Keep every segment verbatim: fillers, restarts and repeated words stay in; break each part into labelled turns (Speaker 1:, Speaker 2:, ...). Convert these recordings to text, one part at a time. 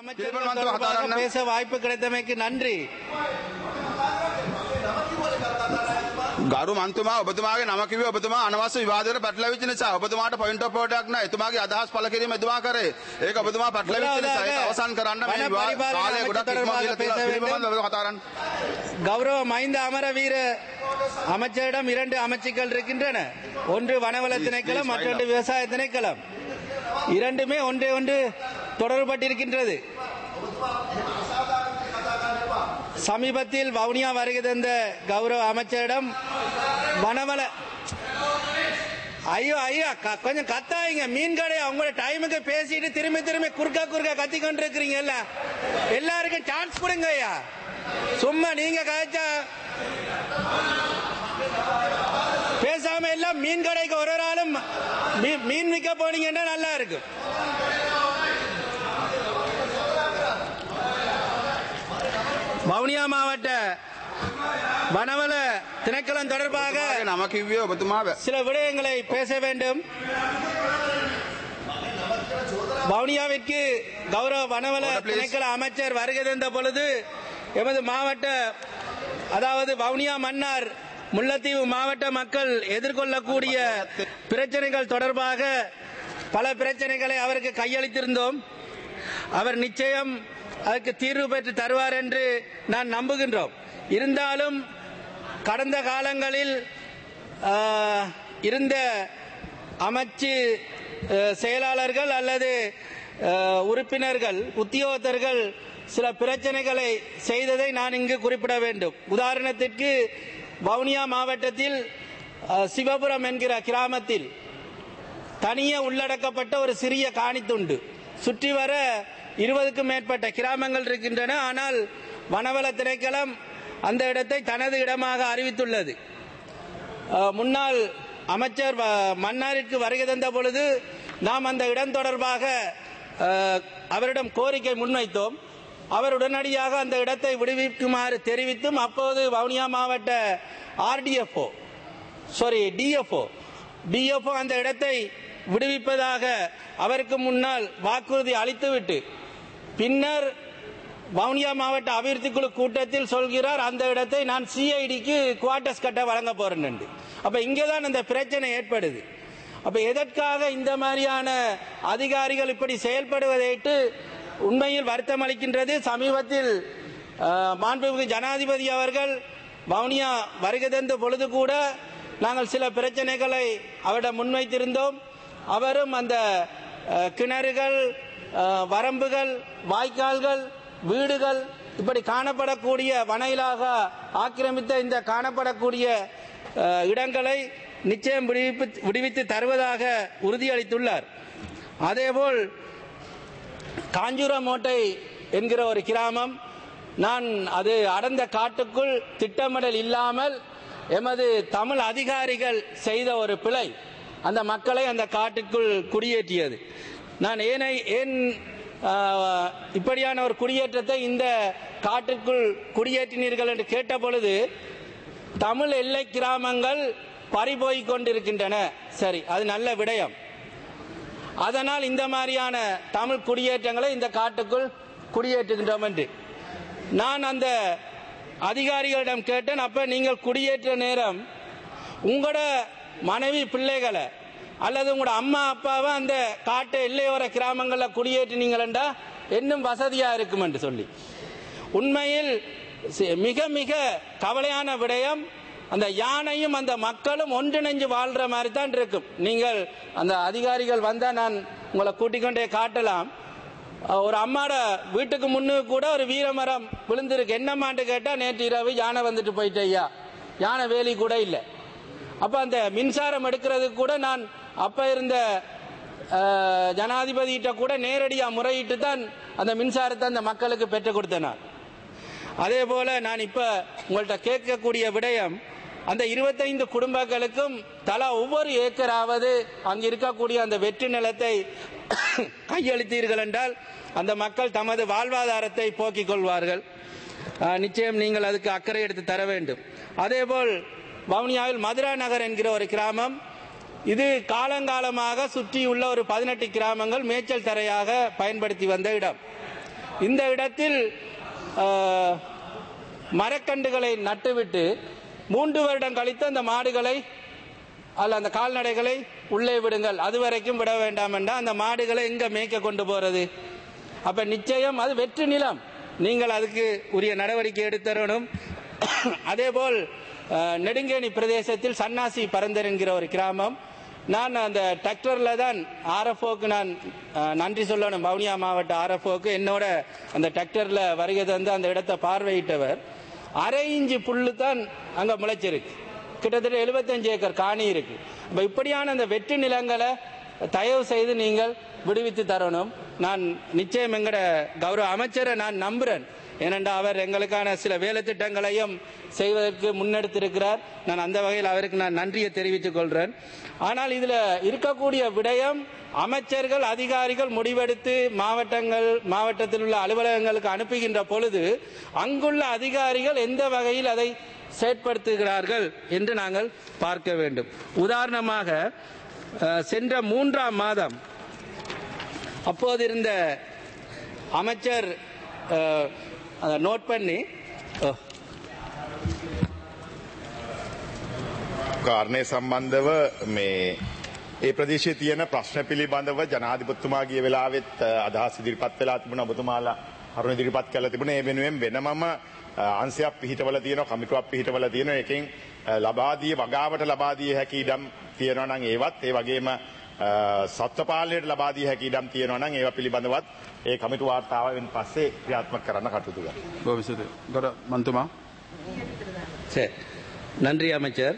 Speaker 1: அமைச்சர் பேச வாய்ப்பு கிடைத்தமைக்கு நன்றி.
Speaker 2: ගරු මන්තුමා ඔබතුමාගේ නම කිව්වේ ඔබතුමා අනවශ්‍ය විවාදයකට පැටලවිච්ච නිසා ඔබතුමාට පොයින්ට් ඔෆ් ඕඩරයක් නැහැ. එතුමාගේ අදහස් පළ කිරීම එතුමා කරේ. ඒක ඔබතුමා පැටලවිච්ච නිසා ඒක අවසන් කරන්න මේ කාලය ගොඩක් ඉක්මවා ගිහලා තියෙනවා. පිළිබඳව කතා කරන්න.
Speaker 1: கௌரவ மைந்த அமரவீர அமைச்சரிடம் இரண்டு அமைச்சுக்கள் இருக்கின்றன. ஒன்று வனவள திணைக்களம், மற்றொன்று விவசாய திணைக்களம். இரண்டுமே ஒன்றே ஒன்று தொடர்பட்டிருக்கின்றது. சமீபத்தில் வவுனியா வருகை தந்த கௌரவ அமைச்சரிடம் வனவள ஐயோ ஐயோ கொஞ்சம் கத்தாயிங்க. மீன் கடை அவங்களோட டைமுக்கு பேசிட்டு திரும்பி திரும்பி குறுக்கா குறுக்கா கத்தி கொண்டு இருக்கிறீங்க. எல்லாருக்கும் சான்ஸ் கொடுங்க ஐயா. சும்மா நீங்க கழிச்சா பேசாம எல்லாம் மீன் கடைக்கு ஒரு ஒரு ஆளும் மீன் விற்க போனீங்கன்னா நல்லா இருக்கு. வவுனியா மாவட்ட வனவள திணைக்களம் தொடர்பாக சில விடயங்களை பேச வேண்டும். வவுனியாவிற்கு கௌரவ வனவள திணைக்கள அமைச்சர் வருகை தந்த பொழுது எமது மாவட்ட, அதாவது வவுனியா மன்னார் முல்லைத்தீவு மாவட்ட மக்கள் எதிர்கொள்ளக்கூடிய பிரச்சனைகள் தொடர்பாக பல பிரச்சனைகளை அவருக்கு கையளித்திருந்தோம். அவர் நிச்சயம் அதற்கு தீர்வு பெற்று தருவார் என்று நான் நம்புகின்றோம். இருந்தாலும் கடந்த காலங்களில் இருந்த அமைச்சு செயலாளர்கள் அல்லது உறுப்பினர்கள், உத்தியோகத்தர்கள் சில பிரச்சனைகளை செய்ததை நான் இங்கு குறிப்பிட வேண்டும். உதாரணத்திற்கு வவுனியா மாவட்டத்தில் சிவபுரம் என்கிற கிராமத்தில் தனியே உள்ளடக்கப்பட்ட ஒரு சிறிய காணித்துண்டு. சுற்றி வர இருபதுக்கும் மேற்பட்ட கிராமங்கள் இருக்கின்றன. ஆனால் வனவள திணைக்களம் அந்த இடத்தை தனது இடமாக அறிவித்துள்ளது. முன்னாள் அமைச்சர் மன்னாரிற்கு வருகை தந்த பொழுது நாம் அந்த இடம் தொடர்பாக அவரிடம் கோரிக்கை முன்வைத்தோம். அவர் உடனடியாக அந்த இடத்தை விடுவிக்குமாறு தெரிவித்தும் அப்போது வவுனியா மாவட்ட ஆர்டிஎஃப்ஓ சாரி டிஎஃப்ஓ டிஎஃப்ஓ அந்த இடத்தை விடுவிப்பதாக அவருக்கு முன்னால் வாக்குறுதி அளித்துவிட்டு பின்னர் வவுனியா மாவட்ட அபிவிருத்தி குழு கூட்டத்தில் சொல்கிறார் அந்த இடத்தை நான் சிஐடிக்கு குவார்டர்ஸ் கட்ட வழங்க போறேன் என்று. அப்ப இங்கேதான் இந்த பிரச்சனை ஏற்படுது. அப்ப எதற்காக இந்த மாதிரியான அதிகாரிகள் இப்படி செயல்படுவதைட்டு உண்மையில் வருத்தம் அளிக்கின்றது. சமீபத்தில் மாண்புமிகு ஜனாதிபதி அவர்கள் வவுனியா வருகை தந்த பொழுது கூட நாங்கள் சில பிரச்சனைகளை அவரிடம் முன்வைத்திருந்தோம். அவரும் அந்த கிணறுகள், வரம்புகள், வாய்க்கால்கள், வீடுகள் இப்படி காணப்படக்கூடிய வனையிலாக ஆக்கிரமித்த இந்த காணப்படக்கூடிய இடங்களை நிச்சயம் விடுவித்து தருவதாக உறுதியளித்துள்ளார். அதேபோல் காஞ்சூரமோட்டை என்கிற ஒரு கிராமம், நான் அது அடர்ந்த காட்டுக்குள் திட்டமிடல் இல்லாமல் எமது தமிழ் அதிகாரிகள் செய்த ஒரு பிழை அந்த மக்களை அந்த காட்டுக்குள் குடியேற்றியது. நான் ஏனை ஏன் இப்படியான ஒரு குடியேற்றத்தை இந்த காட்டுக்குள் குடியேற்றினீர்கள் என்று கேட்ட பொழுது தமிழ் எல்லை கிராமங்கள் பறிபோய் கொண்டிருக்கின்றன. சரி, அது நல்ல விடயம். அதனால் இந்த மாதிரியான தமிழ் குடியேற்றங்களை இந்த காட்டுக்குள் குடியேற்றுகின்றோம் என்று நான் அந்த அதிகாரிகளிடம் கேட்டேன். அப்ப நீங்கள் குடியேற்ற நேரம் உங்களோட மனைவி பிள்ளைகளை அல்லது உங்களோட அம்மா அப்பாவை அந்த காட்டு எல்லையோர கிராமங்களில் குடியேற்றினீங்களா இன்னும் வசதியா இருக்கும் என்று சொல்லி, உண்மையில் மிக மிக கவலையான விடயம். அந்த யானையும் அந்த மக்களும் ஒன்றிணைஞ்சு வாழ்ற மாதிரி தான் இருக்கும். நீங்கள் அந்த அதிகாரிகள் வந்தா நான் உங்களை கூட்டிக் கொண்டே காட்டலாம். ஒரு அம்மாட வீட்டுக்கு முன்னு கூட ஒரு வீரமரம் விழுந்திருக்கு. என்னமான்னு கேட்டா நேற்று இரவு யானை வந்துட்டு போயிட்டேயா, யானை வேலி கூட இல்லை. அப்ப அந்த மின்சாரம் எடுக்கிறதுக்கு கூட நான் அப்ப இருந்த ஜனாதிபதியிட்ட கூட நேரடியா முறையிட்டு தான் அந்த மின்சாரத்தை அந்த மக்களுக்கு பெற்றுக் கொடுத்தேன். அதே போல நான் இப்ப உங்கள்கிட்ட கேட்கக்கூடிய விடயம், அந்த இருபத்தைந்து குடும்பங்களுக்கும் தலா ஒவ்வொரு ஏக்கராவது அங்கு இருக்கக்கூடிய அந்த வெற்றி நிலத்தை கையளித்தீர்கள் என்றால் அந்த மக்கள் தமது வாழ்வாதாரத்தை போக்கிக் கொள்வார்கள். நிச்சயம் நீங்கள் அதுக்கு அக்கறை எடுத்து தர வேண்டும். அதேபோல் வவுனியாவில் மதுரா நகர் என்கிற ஒரு கிராமம், இது காலங்காலமாக சுற்றியுள்ள ஒரு பதினெட்டு கிராமங்கள் மேய்ச்சல் தரையாக பயன்படுத்தி வந்த இடம். இந்த இடத்தில் மரக்கன்றுகளை நட்டுவிட்டு மூன்று வருடம் கழித்து அந்த மாடுகளை அல்ல அந்த கால்நடைகளை உள்ளே விடுங்கள், அது வரைக்கும் விட வேண்டாம் என்றால் அந்த மாடுகளை எங்க மேய்க்க கொண்டு போறது? அப்ப நிச்சயம் அது வெற்று நிலம், நீங்கள் அதுக்கு உரிய நடவடிக்கை எடுத்தரணும். அதேபோல் நெடுங்கேணி பிரதேசத்தில் சன்னாசி பரந்தர் என்கிற ஒரு கிராமம், நான் அந்த டிராக்டர்ல தான் ஆர்எஃப்ஓக்கு நான் நன்றி சொல்லணும். வவுனியா மாவட்ட ஆர்எஃப்ஓக்கு என்னோட அந்த டிராக்டர்ல வருகை தந்து அந்த இடத்தை பார்வையிட்டவர். அரை இஞ்சி புல்லு தான் அங்க முளைச்சிருக்கு, கிட்டத்தட்ட எழுபத்தஞ்சு ஏக்கர் காணி இருக்கு. இப்படியான அந்த வெற்று நிலங்களை தயவு செய்து நீங்கள் விடுவித்து தரணும். நான் நிச்சயம் எங்கட கௌரவ அமைச்சரை நான் நம்புறேன், ஏனென்றால் அவர் எங்களுக்கான சில வேலை திட்டங்களையும் செய்வதற்கு முன்னெடுத்திருக்கிறார். நான் அந்த வகையில் அவருக்கு நான் நன்றியை தெரிவித்துக் கொள்றேன். ஆனால் இதுல இருக்கக்கூடிய விடயம், அமைச்சர்கள் அதிகாரிகள் முடிவெடுத்து மாவட்டங்கள் மாவட்டத்தில் உள்ள அலுவலகங்களுக்கு அனுப்புகின்ற பொழுது அங்குள்ள அதிகாரிகள் எந்த வகையில் அதை செயற்படுத்துகிறார்கள் என்று நாங்கள் பார்க்க வேண்டும். உதாரணமாக சென்ற மூன்றாம் மாதம் அப்போது இருந்த அமைச்சர் நோட் பண்ணி
Speaker 3: කාරණය සම්බන්ධව මේ ඒ ප්‍රදේශයේ තියෙන ප්‍රශ්න පිළිබඳව ජනාධිපතිතුමා ගිය වෙලාවෙත් අදහස් ඉදිරිපත් වෙලා තිබුණා. ඔබතුමාලා කරුණ ඉදිරිපත් කළා තිබුණා. ඒ වෙනුවෙන් වෙනමම අංශයක් පිහිටවල තියෙනවා, කමිටුවක් පිහිටවල තියෙනවා. ඒකෙන් ලබා දී වගාවට ලබා දී හැකි ඉඩම් තියෙනවා නම් ඒවත්, ඒ වගේම සත්ත්ව පාලනයට ලබා දී හැකි ඉඩම් තියෙනවා නම් ඒවා පිළිබඳවත් ඒ කමිටු වාර්තාවෙන් පස්සේ ක්‍රියාත්මක කරන්න කටයුතු කරනවා.
Speaker 2: භවිෂ්‍යතේ ගොඩ මන්තුමා.
Speaker 1: சரி, நன்றி அமைச்சர்.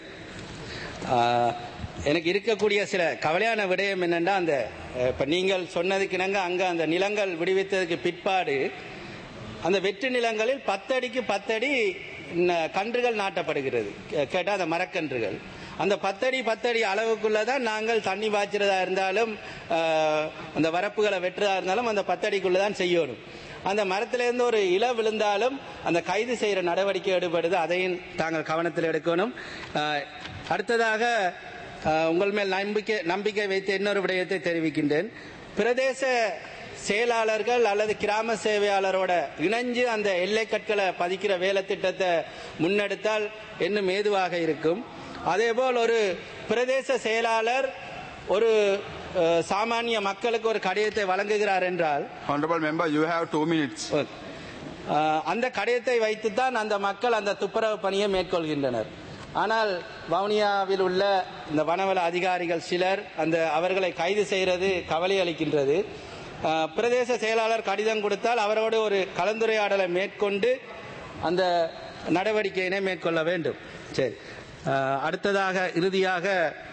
Speaker 1: எனக்கு இருக்கக்கூடிய சில கவலையான விடயம் என்னென்னா, அந்த இப்போ நீங்கள் சொன்னதுக்கு இணங்க அங்கே அந்த நிலங்கள் விடுவித்ததுக்கு பிற்பாடு அந்த வெற்று நிலங்களில் பத்தடிக்கு பத்தடி கன்றுகள் நாட்டப்படுகிறது. கேட்டால் அந்த மரக்கன்றுகள் அந்த பத்தடி பத்தடி அளவுக்குள்ள தான் நாங்கள் தண்ணி பாய்ச்சிறதா இருந்தாலும் அந்த வரப்புகளை வெட்டுறதா இருந்தாலும் அந்த பத்தடிக்குள்ள தான் செய்யணும். அந்த மரத்திலிருந்து ஒரு இல விழுந்தாலும் அந்த கைது செய்கிற நடவடிக்கை எடுப்படுது, அதையும் தாங்கள் கவனத்தில் எடுக்கணும். அடுத்ததாக உங்கள் மேல் நம்பிக்கை நம்பிக்கை வைத்து இன்னொரு விடயத்தை தெரிவிக்கின்றேன். பிரதேச செயலாளர்கள் அல்லது கிராம சேவையாளரோட இணைஞ்சு அந்த எல்லை கற்களை பதிக்கிற வேலை திட்டத்தை முன்னெடுத்தால் இன்னும் ஏதுவாக இருக்கும். அதேபோல் ஒரு பிரதேச செயலாளர் ஒரு சாமானிய மக்களுக்கு ஒரு கடிதத்தை வழங்குகிறார் என்றால்,
Speaker 2: Honorable member, you have two minutes.
Speaker 1: அந்த கடிதத்தை வைத்துத்தான் அந்த மக்கள் அந்த துப்புரவு பணியை மேற்கொள்கின்றனர். ஆனால் வவுனியாவில் உள்ள இந்த வனவள அதிகாரிகள் சிலர் அந்த அவர்களை கைது செய்கிறது கவலை அளிக்கின்றது. பிரதேச செயலாளர் கடிதம் கொடுத்தால் அவரோடு ஒரு கலந்துரையாடலை மேற்கொண்டு அந்த நடவடிக்கையினை மேற்கொள்ள வேண்டும். சரி, அடுத்ததாக இறுதியாக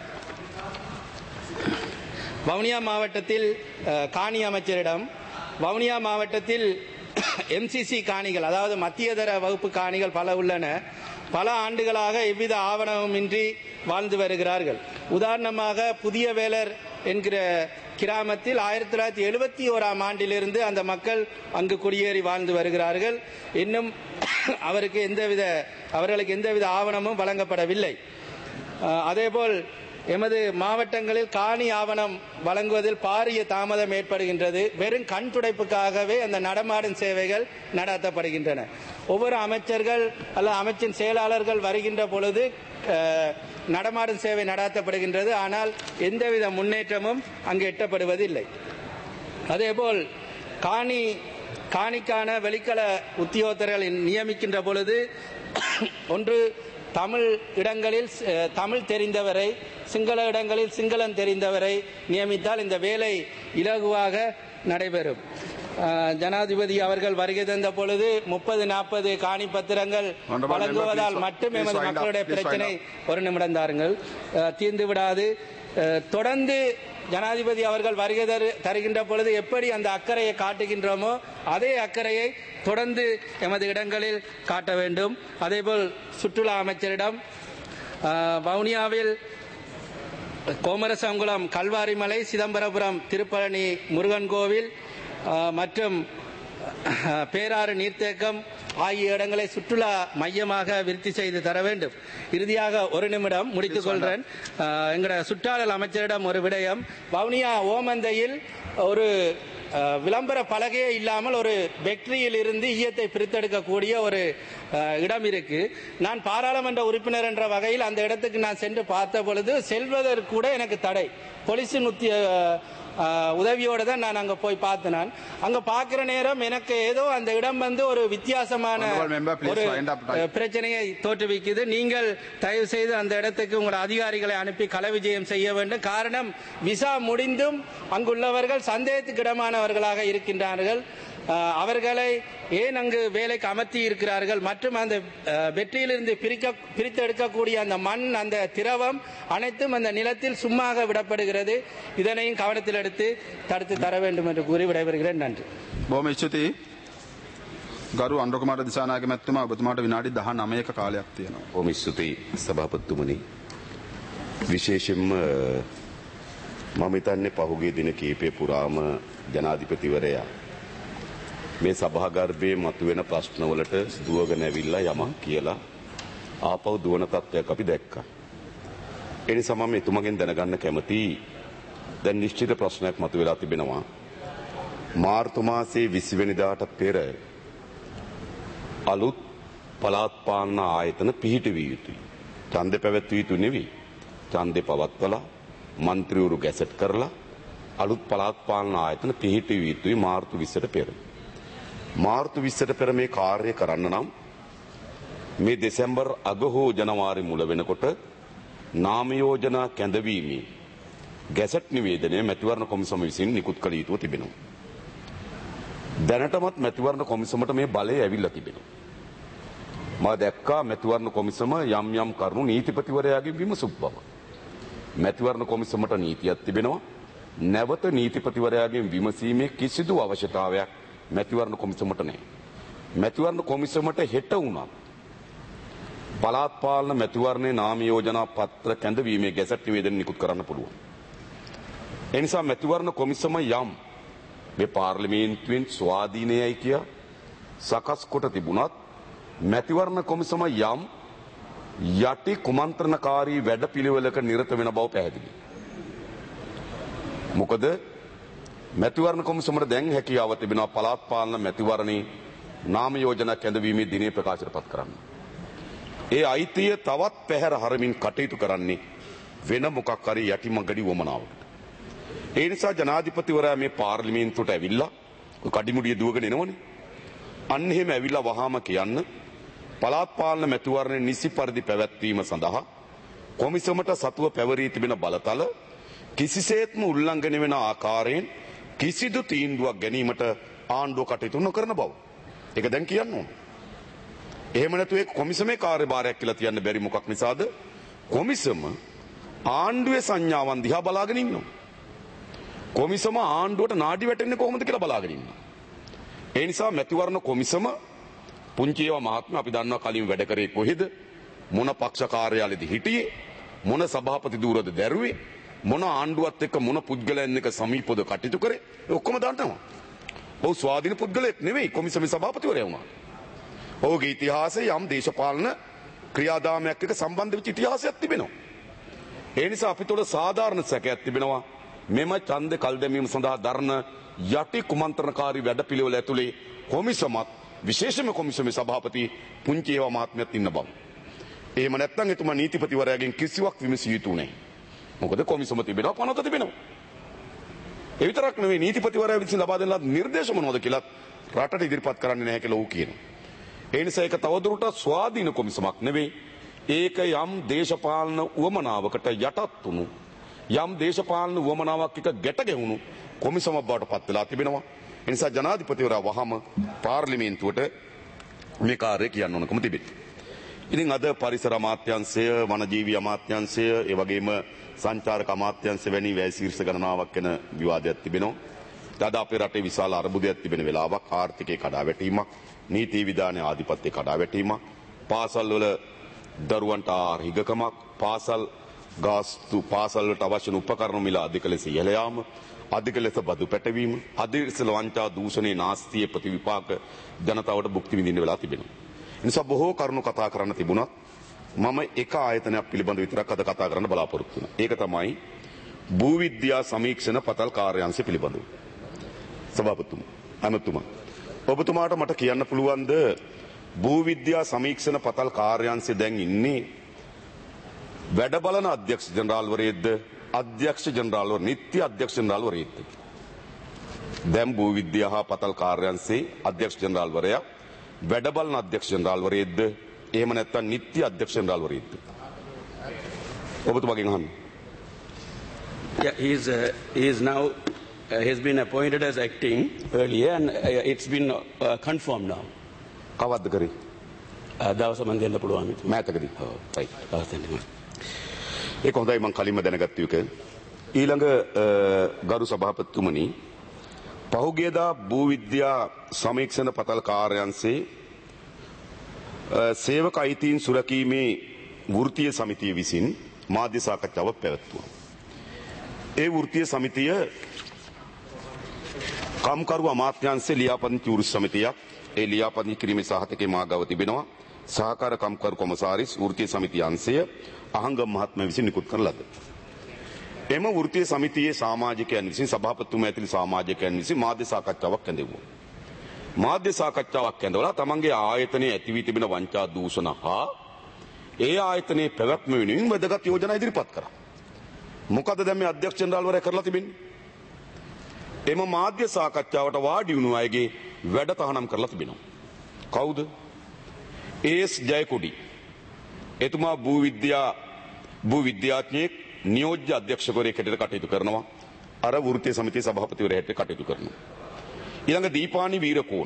Speaker 1: வவுனியா மாவட்டத்தில் காணி அமைச்சரிடம் வவுனியா மாவட்டத்தில் எம்சிசி காணிகள், அதாவது மத்தியதர வகுப்பு காணிகள் பல உள்ளன. பல ஆண்டுகளாக எவ்வித ஆவணமின்றி வாழ்ந்து வருகிறார்கள். உதாரணமாக புதிய வேலர் என்கிற கிராமத்தில் ஆயிரத்தி தொள்ளாயிரத்தி எழுபத்தி ஓராம் ஆண்டிலிருந்து அந்த மக்கள் அங்கு குடியேறி வாழ்ந்து வருகிறார்கள். இன்னும் அவருக்கு எந்தவித அவர்களுக்கு எந்தவித ஆவணமும் வழங்கப்படவில்லை. அதேபோல் எமது மாவட்டங்களில் காணி ஆவணம் வழங்குவதில் பாரிய தாமதம் ஏற்படுகின்றது. வெறும் கண் துடைப்புக்காகவே அந்த நடமாடும் சேவைகள் நடத்தப்படுகின்றன. ஒவ்வொரு அமைச்சர்கள் அல்ல அமைச்சின் செயலாளர்கள் வருகின்ற பொழுது நடமாடும் சேவை நடத்தப்படுகின்றது. ஆனால் எந்தவித முன்னேற்றமும் அங்கு எட்டப்படுவதில்லை. அதேபோல் காணி காணிக்கான வெளிக்கள உத்தியோகத்தர்கள் நியமிக்கின்ற பொழுது ஒன்று தமிழ் இடங்களில் தமிழ் தெரிந்தவரை, சிங்கள இடங்களில் சிங்களம் தெரிந்தவரை நியமித்தால் இந்த வேலை இலகுவாக நடைபெறும். ஜனாதிபதி அவர்கள் வருகை தந்த பொழுது முப்பது நாற்பது காணி பத்திரங்கள் வழங்குவதால் மட்டும் எமது மக்களுடைய பிரச்சனை ஒரு நிமிடம் தாருங்கள் தீர்ந்து விடாது. தொடர்ந்து ஜனாதிபதி அவர்கள் வருகை தருகின்ற பொழுது எப்படி அந்த அக்கறையை காட்டுகின்றோமோ அதே அக்கறையை தொடர்ந்து எமது இடங்களில் காட்ட வேண்டும். அதேபோல் சுற்றுலா அமைச்சரிடம் வவுனியாவில் கோமரசங்குளம் கல்வாரிமலை, சிதம்பரபுரம் திருப்பழனி முருகன் கோவில் மற்றும் பேராறு நீர்த்தேக்கம் ஆகிய இடங்களை சுற்றுலா மையமாக விருத்தி செய்து தர வேண்டும். இறுதியாக ஒரு நிமிடம் முடித்துக் கொள்றேன். எங்களோட சுற்றாடல் அமைச்சரிடம் ஒரு விடயம், வவுனியா ஓமந்தையில் ஒரு அஹ், விளம்பர பலகையே இல்லாமல் ஒரு பேக்டரியில் இருந்து ஈயத்தை பிரித்தெடுக்கக்கூடிய ஒரு அஹ், இடம் இருக்கு. நான் பாராளுமன்ற உறுப்பினர் என்ற வகையில் அந்த இடத்துக்கு நான் சென்று பார்த்த பொழுது செல்வதற்கு கூட எனக்கு தடை. போலீஸின் உத்திய உதவியோடு தான் நான் அங்க போய் பார்த்தேன். நான் அங்க பார்க்கிற நேரம் எனக்கு ஏதோ அந்த இடம் வந்து ஒரு வித்தியாசமான ஒரு பிரச்சனையை தோற்றுவிக்குது. நீங்கள் தயவு செய்து அந்த இடத்துக்கு உங்கள் அதிகாரிகளை அனுப்பி கள விஜயம் செய்ய வேண்டும். காரணம், விசா முடிந்தும் அங்குள்ளவர்கள் சந்தேகத்துக்கிடமானவர்களாக இருக்கின்றார்கள். அவர்களை ஏன் அங்கு வேலைக்கு அமர்த்தி இருக்கிறார்கள் மற்றும் அந்த வெற்றியிலிருந்து பிரிக்க பிரித்தெடுக்கக்கூடிய அந்த மண், அந்த திரவம் அனைத்தும் அந்த நிலத்தில் சும்மாக விடப்படுகிறது. இதனையும் கவனத்தில் எடுத்து தடுத்து தர வேண்டும் என்று கூறி விடைபெறுகிறேன். நன்றி.
Speaker 2: බොහොම ස්තුතියි. ගරු අනුරකුමාර දිසානායක මැතිතුමා, ඔබතුමාට විනාඩි දහනවයක කාලයක් තියෙනවා.
Speaker 4: බොහොම ස්තුතියි සභාපතිතුමනි. විශේෂයෙන්ම මම හිතන්නේ පහුගිය දින කීපය පුරාම ජනාධිපතිවරයා මේ සභාගර්භයේ මතුවෙන ප්‍රශ්නවලට දුවගෙන ඇවිල්ලා යමක් කියලා ආපහු දුවන තත්ත්වයක් අපි දැක්කා. ඒ නිසා මම එතුමගෙන් දැනගන්න කැමතියි, දැන් නිශ්චිත ප්‍රශ්නයක් මතුවලා තිබෙනවා. මාර්තු මාසයේ විසි වෙනිදාට පෙර අලුත් පළාත් පාලන ආයතන පිහිටවිය යුතුයි. ඡන්දෙ පැවැත්විය යුතු නෙවෙයි. ඡන්දෙ පවත්වලා මන්ත්‍රීවරු ගැසට් කරලා අලුත් පළාත් පාලන ආයතන පිහිටවිය යුතුයි මාර්තු විස්සට පෙර. මාර්තු විස්සට පෙර මේ කාර්ය කරන්න නම් මේ දෙසැම්බර් අග හෝ ජනවාරි මුල වෙනකොට නාම යෝජනා කැඳවීමේ ගැසට් නිවේදනය මැතිවරණ කොමිසම විසින් නිකුත් කළ යුතුව තිබෙනවා. දැනටමත් මැතිවරණ කොමිසමට මේ බලය ඇවිල්ලා තිබෙනවා. මා දැක්කා මැතිවරණ කොමිසම යම් යම් කරුණු නීතිපතිවරයාගෙන් විමසුප් බව. මැතිවරණ කොමිසමට නීතියක් තිබෙනවා. නැවත නීතිපතිවරයාගෙන් විමසීමේ කිසිදු අවශ්‍යතාවයක් මැතිවරණ කොමිසමට නැහැ. මැතිවරණ කොමිසමට හෙට වුණත් පළාත් පාලන මැතිවරණයේ නාම යෝජනා පත්‍ර කැඳවීමේ ගැසට් නිවේදන නිකුත් කරන්න පුළුවන්. ඒ නිසා මැතිවරණ කොමිසම යම් මේ පාර්ලිමේන්තුවෙන් ස්වාධීනයයි කිය සකස් කොට තිබුණත් මැතිවරණ කොමිසම යම් යටි කුමන්ත්‍රණකාරී වැඩපිළිවෙලක නිරත වෙන බව පැහැදිලි. මොකද මැතිවරණ කොමිසමට දැන් හැකියාව තිබෙනවා පළාත් පාලන මැතිවරණේ නාම යෝජනා කැඳවීමේ දිනේ ප්‍රකාශයටපත් කරන්න. ඒ අයිතිය තවත් පැහැර හරමින් කටයුතු කරන්නේ වෙන මොකක් හරි යටිමඟඩි වමනාවකට. ඒ නිසා ජනාධිපතිවරයා මේ පාර්ලිමේන්තුවට ඇවිල්ලා කඩිමුඩිය දුවගෙන එනවනේ. අන්න එහෙම ඇවිල්ලා වහාම කියන්න පළාත් පාලන මැතිවරණේ නිසි පරිදි පැවැත්වීම සඳහා කොමිසමට සතුව පැවරී තිබෙන බලතල කිසිසේත්ම උල්ලංඝනය වෙන ආකාරයෙන් කිසිදු තීන්දුවක් ගැනීමට ආණ්ඩුව කටයුතු නොකරන බව. ඒක දැන් කියන්න ඕන. එහෙම නැතු ඒ කොමිසමේ කාර්යභාරයක් කියලා තියන්න බැරි මොකක් නිසාද? කොමිසම ආණ්ඩුවේ සංඥාවන් දිහා බලාගෙන ඉන්නවා. කොමිසම ආණ්ඩුවට නාඩි වැටෙන්නේ කොහොමද කියලා බලාගෙන ඉන්නවා. ඒ නිසා මැතිවරණ කොමිසම පුංචි ඒවා මහත්ම අපි දන්නවා කලින් වැඩ කරේ කොහෙද? මොන පක්ෂ කාර්යාලයේද හිටියේ? මොන සභාපති ධූරද දැරුවේ? මොන ආණ්ඩුවත් එක්ක මොන පුද්ගලයන් එක්ක සමීපව කටයුතු කරේ? ඒ ඔක්කොම දන්නවා. ඔහු ස්වාධීන පුද්ගලයෙක් නෙවෙයි කොමිසමේ සභාපතිවරයා වුණා. ඔහුගේ ඉතිහාසයේ යම් දේශපාලන ක්‍රියාදාමයක් එක්ක සම්බන්ධ වෙච්ච ඉතිහාසයක් තිබෙනවා. ඒ නිසා අපිට උඩ සාධාරණ සැකයක් තිබෙනවා. මෙම ඡන්ද කල් දැමීම සඳහා දරන යටි කුමන්ත්‍රණකාරී වැඩපිළිවෙල ඇතුලේ කොමිසමත් විශේෂම කොමිසමේ සභාපති පුංචි ඒවා මහත්මයාත් ඉන්න බව. එහෙම නැත්නම් එතුමා නීතිපතිවරයාගෙන් කිසිවක් විමසිය යුතු නැහැ. මොකද කොමිසම තිබෙනවා පනත තිබෙනවා. ඒ විතරක් නෙවෙයි නීතිපතිවරයා විසින් ලබා දෙන නිර්දේශ මොනවද කියලා රටට ඉදිරිපත් කරන්නේ නැහැ කියලා ඌ කියනවා. ඒ නිසා ඒක තවදුරටත් ස්වාධීන කොමිසමක් නෙවෙයි. ඒක යම් දේශපාලන උවමනාවකට යටත් වුණු යම් දේශපාලන උවමනාවක් එක ගැට ගැහුණු කොමිසමක් බවට පත් වෙලා තිබෙනවා. ඒ නිසා ජනාධිපතිවරයා වහම පාර්ලිමේන්තුවට මේ කාර්යය කියන්න ඕනකම තිබෙනවා. ඉතින් අද පරිසර අමාත්‍යාංශය, වනජීවි අමාත්‍යාංශය, ඒ වගේම සංචාරක අමාත්‍යාංශ වැනි වැය ශීර්ෂ ගණනාවක් වෙන විවාදයක් තිබෙනවා. අද අපේ රටේ විශාල අර්බුදයක් තිබෙන වෙලාවක්, ආර්ථිකයේ කඩාවැටීමක්, නීති විධානයේ ආධිපත්‍ය කඩාවැටීමක්, පාසල් වල දරුවන්ට ආහාර හිගකමක්, පාසල් ගාස්තු පාසල් වලට අවශ්‍ය උපකරණ මිල අධික ලෙස ඉහළ යාම, අධික ලෙස බදු පැටවීම, අධික ලෙස වංචා දූෂණේ නාස්තියේ ප්‍රතිවිපාක ජනතාවට භුක්ති විඳින්න වෙලා තිබෙනවා. ඒ නිසා බොහෝ කරුණු කතා කරන්න තිබුණත් මම එක ආයතනයක් පිළිබඳව විතරක් අද කතා කරන්න බලාපොරොත්තු වෙනවා. ඒක තමයි භූ විද්‍යා සමීක්ෂණ පතල් කාර්යාංශය පිළිබඳව. සභාපතිතුමා අනතුමා ඔබතුමාට මට කියන්න පුළුවන්ද භූවිද්‍යා සමීක්ෂණ පතල් කාර්යාංශය දැන් ඉන්නේ වැඩ බලන අධ්‍යක්ෂ ජනරාල්වරයෙක්ද අධ්‍යක්ෂ ජනරාල්වර නිත්‍ය අධ්‍යක්ෂ ජනරාල්වරයෙක්ද දැන් භූවිද්‍යා හා පතල් කාර්යාංශයේ අධ්‍යක්ෂ ජනරාල්වරයා වැඩ බලන අධ්‍යක්ෂ ජනරාල්වරයෙක්ද එහෙම නැත්නම් නිත්‍ය අධ්‍යක්ෂ ජනරාල්වරයෙක්ද ඔබතුමාගෙන් අහන්න.
Speaker 5: Yeah, he is uh, he is now uh, he has been appointed as acting earlier and uh, it's been uh, confirmed now.
Speaker 4: කවද්ද කරේ?
Speaker 5: දවස මම දෙන්න පුළුවන්.
Speaker 4: මෑතකදී.
Speaker 5: ඔව්. right. දවස් දෙන්න.
Speaker 4: ඒක හොඳයි මම කලින්ම දැනගත්තු එක. ඊළඟ ගරු සභාපතිතුමනි පහුගියදා භූවිද්‍යා සමීක්ෂණ පතල් කාර්යාංශයේ සේවක අයිතීන් සුරකීමේ වෘත්තීය සමිතිය විසින් මාධ්‍ය සාකච්ඡාවක් පැවැත්වුවා. ඒ වෘත්තීය සමිතිය කම්කරු අමාත්‍යාංශයේ ලියාපදිංචි වෘත්ති සමිතියක්. ඒ ලියාපදිංචි කිරීමේ සහතිකේ මා ගාව තිබෙනවා. සහකාර කම්කරු කොමසාරිස් වෘත්තීය සමිතිය අංශය අහංගම් මහත්මයා විසින් නිකුත් කරන ලද. එම වෘත්තීය සමිතියේ සමාජිකයන් විසින් සභාපතිතුමා ඇතුළු සමාජිකයන් විසින් මාධ්‍ය සාකච්ඡාවක් ඇඳෙව්වා. මාධ්‍ය සාකච්ඡාවක් ඇඳවලා තමන්ගේ ආයතනයේ ඇති වී තිබෙන වංචා දූෂණ හා ඒ ආයතනයේ පැවැත්ම වෙනුවෙන් වැදගත් යෝජනා ඉදිරිපත් කරා. මොකද දැන් මේ අධ්‍යක්ෂ ජනරාල්වරයා කරලා තිබෙන්නේ? එම මාධ්‍ය සාකච්ඡාවට වාඩි වුණු අයගේ වැඩ තහනම් කරලා තිබෙනවා. කවුද? ඒස් ජයකොඩි. එතුමා භූවිද්‍යා භූවිද්‍යාඥයෙක් නියෝජ්‍ය අධ්‍යක්ෂකවරයෙක් හැටියට කටයුතු කරනවා. අර වෘත්තීය සමිතියේ සභාපතිවරයා හැටියට කටයුතු කරනවා. ඊළඟ දීපානි වීරකෝන්.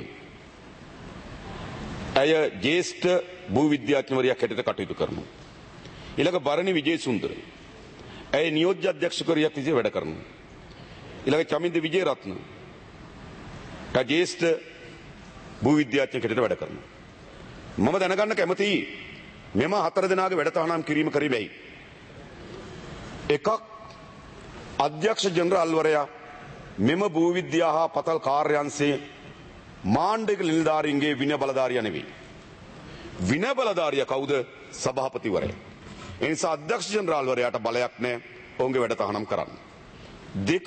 Speaker 4: ඇය ජ්‍යෙෂ්ඨ භූවිද්‍යාඥවරියක් හැටියට කටයුතු කරනවා. ඊළඟ බරණි විජේසුන්දර. ඇය නියෝජ්‍ය අධ්‍යක්ෂකවරියක් විදිහට වැඩ කරනවා. ඊළඟ චමින්ද විජේරත්න. ඇය ජ්‍යෙෂ්ඨ භූවිද්‍යාඥයෙක් හැටියට වැඩ කරනවා. මම දැනගන්න කැමතියි මෙම හතර දෙනාගේ වැඩ තහනම් කිරීම කරි බැයි. එකක් අධ්‍යක්ෂ ජනරාල්වරයා මෙම භූවිද්‍යා හා පතල් කාර්යාංශයේ මාණ්ඩික නිලධාරීන්ගේ විනය බලධාරියා නෙවෙයි. විනය බලධාරියා කවුද? සභාපතිවරයා. ඒ නිසා අධ්‍යක්ෂ ජනරාල්වරයාට බලයක් නැහැ ඔවුන්ගේ වැඩ තහනම් කරන්න. දෙක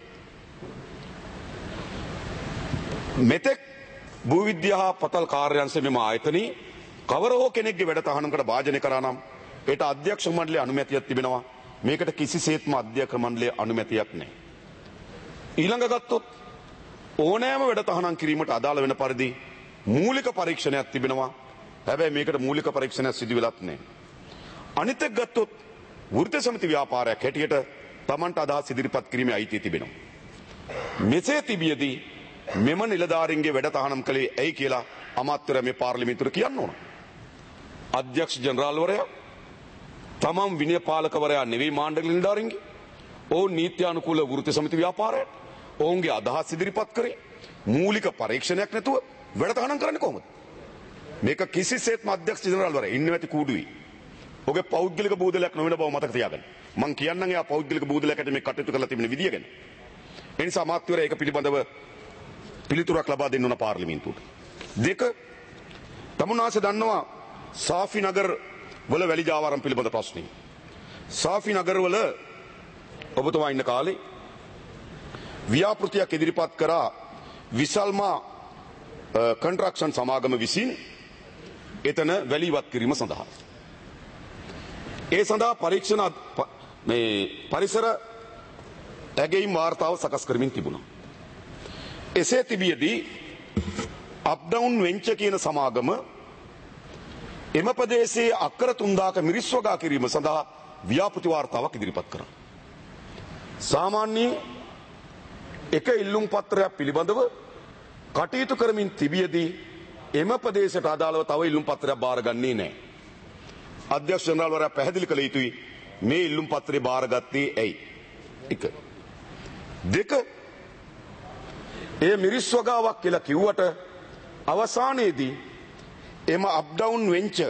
Speaker 4: මෙතෙක් භූවිද්‍යා හා පතල් කාර්යාංශයේ මෙම ආයතනයේ කවර හෝ කෙනෙක්ගේ වැඩ තහනමකට භාජනය කරා නම් ඒට අධ්‍යක්ෂ මණ්ඩලයේ අනුමැතියක් තිබෙනවා. මේකට කිසිසේත්ම අධ්‍යක්ෂ මණ්ඩලයේ අනුමැතියක් නැහැ. ඊළඟ ගත්තොත් ඕනෑම වැඩ තහනම් කිරීමට අදාළ වෙන පරිදි මූලික පරීක්ෂණයක් තිබෙනවා. හැබැයි මේකට මූලික පරීක්ෂණයක් සිදු වෙලත් නැහැ. අනිත් එක ගත්තොත් වෘත්තීය සමිති ව්‍යාපාරයක් හැටියට Tamanට අදහස් ඉදිරිපත් කිරීමේ අයිතිය තිබෙනවා. මෙසේ තිබියදී මෙම නිලධාරීන්ගේ වැඩ තහනම් කළේ ඇයි කියලා අමාත්‍යවරයා මේ පාර්ලිමේන්තුවට කියන්න ඕන. අධ්‍යක්ෂ ජනරාල්වරයා තමන් විනය පාලකවරයා නෙවෙයි මාණ්ඩලික නිලධාරීන්ගේ. ඔවුන් නීත්‍යානුකූල වෘත්තීය සමිති ව්‍යාපාරයට ඔවුන්ගේ අදහස් ඉදිරිපත් කරේ මූලික පරීක්ෂණයක් නැතුව වැඩ තහනම් කරන්නේ කොහොමද? මේක කිසිසේත්ම අධ්‍යක්ෂ ජනරාල්වරයා ඉන්න නැති කූඩුවේ. ඔගේ පෞද්ගලික බෝධලයක් නොවන බව මතක තියාගන්න. මම කියන්නම් එයා පෞද්ගලික බෝධලයකට මේ කටයුතු කරලා තිබෙන විදිය ගැන. ඒ නිසා අමාත්‍යවරයා ඒක පිළිබඳව පිළිතුරක් ලබා දෙන්න ඕන පාර්ලිමේන්තුවට. දෙක තමුන්නාසේ දන්නවා සාෆි නගර වල වැලි ජාවාරම් පිළිබඳ ප්‍රශ්නේ. සාෆි නගර වල ඔබතුමා ඉන්න කාලේ ව්‍යාපෘතියක් ඉදිරිපත් කරා විසල්මා කන්ට්‍රැක්ෂන් සමාගම විසින් එතන වැලි ඉවත් කිරීම සඳහා. ඒ සඳහා පරීක්ෂණ මේ පරිසර ඇගීම් වාර්තාව සකස් කරමින් තිබුණා. එසේ තිබියදී අප්ඩවුන් වෙන්චර් කියන සමාගම එම ප්‍රදේශයේ අක්කර තුන්දාක මිරිස් වගා කිරීම සඳහා ව්‍යාපෘති වාර්තාවක් ඉදිරිපත් කරා. සාමාන්‍යයෙන් එක ඉල්ලුම් පත්‍රයක් පිළිබඳව කටයුතු කරමින් තිබියදී එම ප්‍රදේශයට අදාළව තව ඉල්ලුම් පත්‍රයක් බාරගන්නේ නැහැ. අධ්‍යක්ෂ ජනරාල්වරයා පැහැදිලි කළ යුතුයි මේ ඉල්ලුම් පත්‍රය බාරගත්තේ ඇයි? එක. දෙක ඒ මිරිස් වගාවක් කියලා කිව්වට අවසානයේදී එම අප්ඩවුන් වෙන්චර්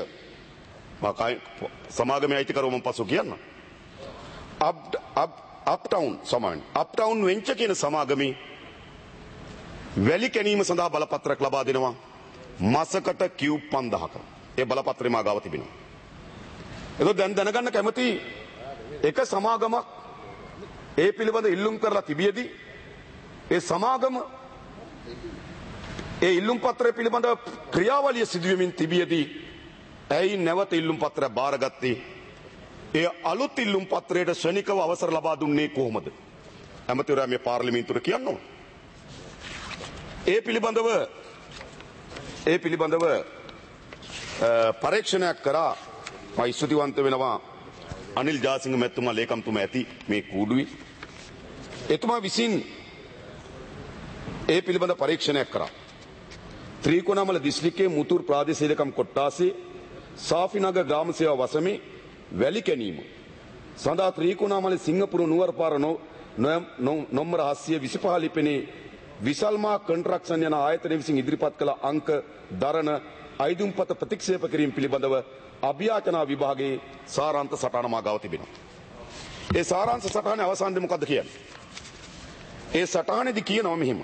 Speaker 4: සමාගමේ අයිතිකරුවෝ මම පසු කියන්න. අප් අප්ටවුන් සමාන අප්ටවුන් වෙන්චර් කියන සමාගමේ වැලි කැණීම සඳහා බලපත්‍රයක් ලබා දෙනවා මාසකට කියුබ් පන්දහක. ඒ බලපත්‍රය මා ගාව තිබෙනවා. ඒක දැන් දැනගන්න කැමති එක සමාගමක් ඒ පිළිබඳ ඉල්ලුම් කරලා තිබියදී ඒ සමාගම ඒ ඉල්ලුම් පත්‍රය පිළිබඳ ක්‍රියාවලිය සිදුවමින් තිබියදී ඇයි නැවත ඉල්ලුම් පත්‍රය බාරගත්තේ? ඒ අලුත් ඉල්ලුම් පත්‍රයට ශ්‍රණිකව අවසර ලබා දුන්නේ කොහොමද? ඇමතිවරයා මේ පාර්ලිමේන්තුවට කියන්න ඕන. ඒ පිළිබඳව ඒ පිළිබඳව පරීක්ෂණයක් කරා මම ස්තුතිවන්ත වෙනවා අනිල් ජාසිංහ මැතිතුමා ලේකම්තුමා ඇති මේ කූඩුවේ. එතුමා විසින් ඒ පිළිබඳ පරීක්ෂණයක් කරා. ත්‍රිකුණාමල දිස්ත්‍රික්කයේ මුතුර් ප්‍රාදේශීය ලේකම් කොට්ටාසේ සාෆිනග ග්‍රාම සේවා වසමේ වැලි කැණීම සඳහා ත්‍රිකුණාමල සිංහපුර නුවර පාර නොම්බර හත්සිය විසිපහ ලිපිනේ විසල්මා කන්ට්‍රැක්ෂන් යන ආයතනය විසින් ඉදිරිපත් කළ අංක දරන අයිදුම්පත ප්‍රතික්ෂේප කිරීම පිළිබඳව අභියාචනා විභාගයේ සාරාන්ත සටහන මා ගාව තිබෙනවා. ඒ සාරාංශ සටහනේ අවසානයේ මොකද්ද කියන්නේ? ඒ සටහනේදී කියනවා මෙහෙම.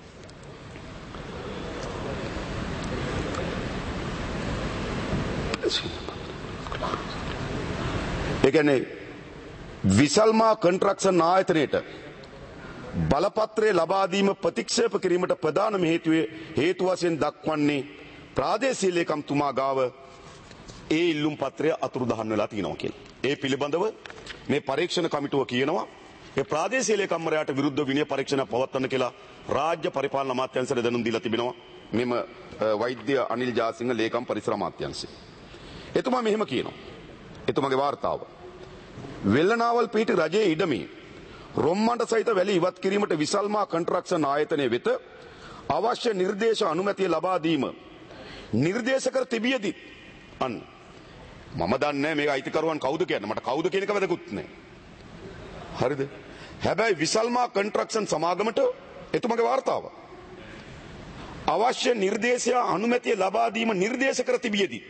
Speaker 4: ඒ කියන්නේ විසල්මා කන්ට්‍රැක්ෂන් ආයතනයේට බලපත්‍රය ලබා දීම ප්‍රතික්ෂේප කිරීමට ප්‍රධානම හේතුවේ හේතු වශයෙන් දක්වන්නේ ප්‍රාදේශීය ලේකම්තුමා ගාව ඒ ඉල්ලුම් පත්‍රය අතුරුදහන් වෙලා තියෙනවා කියලා. ඒ පිළිබඳව මේ පරීක්ෂණ කමිටුව කියනවා ඒ ප්‍රාදේශීය ලේකම්වරයාට විරුද්ධ විනය පරීක්ෂණ පවත්වන්න කියලා රාජ්‍ය පරිපාලන අමාත්‍යාංශයට දැනුම් දීලා තිබෙනවා. මෙම වෛද්‍ය අනිල් ජාසිංහ ලේකම් පරිසර අමාත්‍යාංශය. එතුමා මෙහෙම කියනවා. එතුමාගේ වාර්තාව. වෙල්ලනාවල් පිහිටි රජයේ ඉඩමේ රොම්මණ්ඩ සහිත වැලි ඉවත් කිරීමට විසල්මා කන්ට්‍රැක්ෂන් ආයතනය වෙත අවශ්‍ය නිර්දේශ අනුමැතිය ලබා දීම නිර්දේශ කර තිබියදී අන්න මම දන්නේ මේක අයිතිකරුවන් කවුද කියන්නේ මට කවුද කියන එක වැදගත් නෑ. හරිද? හැබැයි විසල්මා කන්ට්‍රැක්ෂන් සමාගමට එතුමාගේ වාර්තාව අවශ්‍ය නිර්දේශය අනුමැතිය ලබා දීම නිර්දේශ කර තිබියදී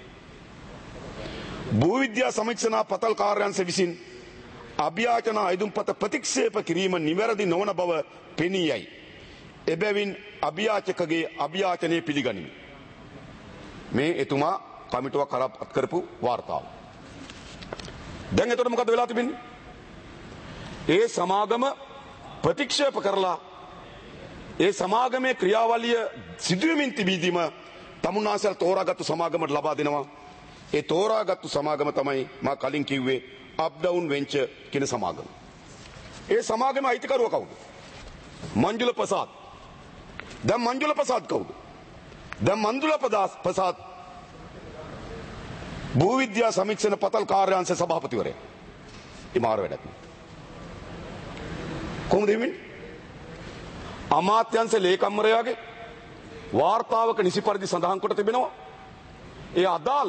Speaker 4: භූවිද්‍යා සමීක්ෂණා පතල් කාර්යාංශ විසින් අභ්‍යාචන අයිදුම්පත ප්‍රතික්ෂේප කිරීම නිවැරදි නොවන බව පෙනී යයි. එබැවින් අභ්‍යාචකගේ අභ්‍යාචනය පිළිගනිමි. මේ එතුමා කමිටුවක් කරපත් කරපු වාර්තාව. දැන් එතකොට මොකද වෙලා තිබෙන්නේ? ඒ සමාගම ප්‍රතික්ෂේප කරලා ඒ සමාගමේ ක්‍රියාවලිය සිදුවෙමින් තිබීදීම තමුන්නාසල් තෝරාගත්තු සමාගමට ලබා දෙනවා. ඒ තෝරාගත්තු සමාගම තමයි මා කලින් කිව්වේ අප් ඩවුන් වෙන්චර් කියන සමාගම. ඒ සමාගමේ අයිතිකරුවා කවුද? මංජුල ප්‍රසාද්. දැන් මංජුල ප්‍රසාද් කවුද? දැන් මංජුල ප්‍රසාද් භූවිද්‍යා සමීක්ෂණ පතල් කාර්යාංශ සභාපතිවරයා. ඉමාර වැඩක්. කොහොමද වෙන්නේ? අමාත්‍යාංශ ලේකම්වරයාගේ වාර්තාවක නිසි පරිදි සඳහන් කොට තිබෙනවා. ඒ අදාළ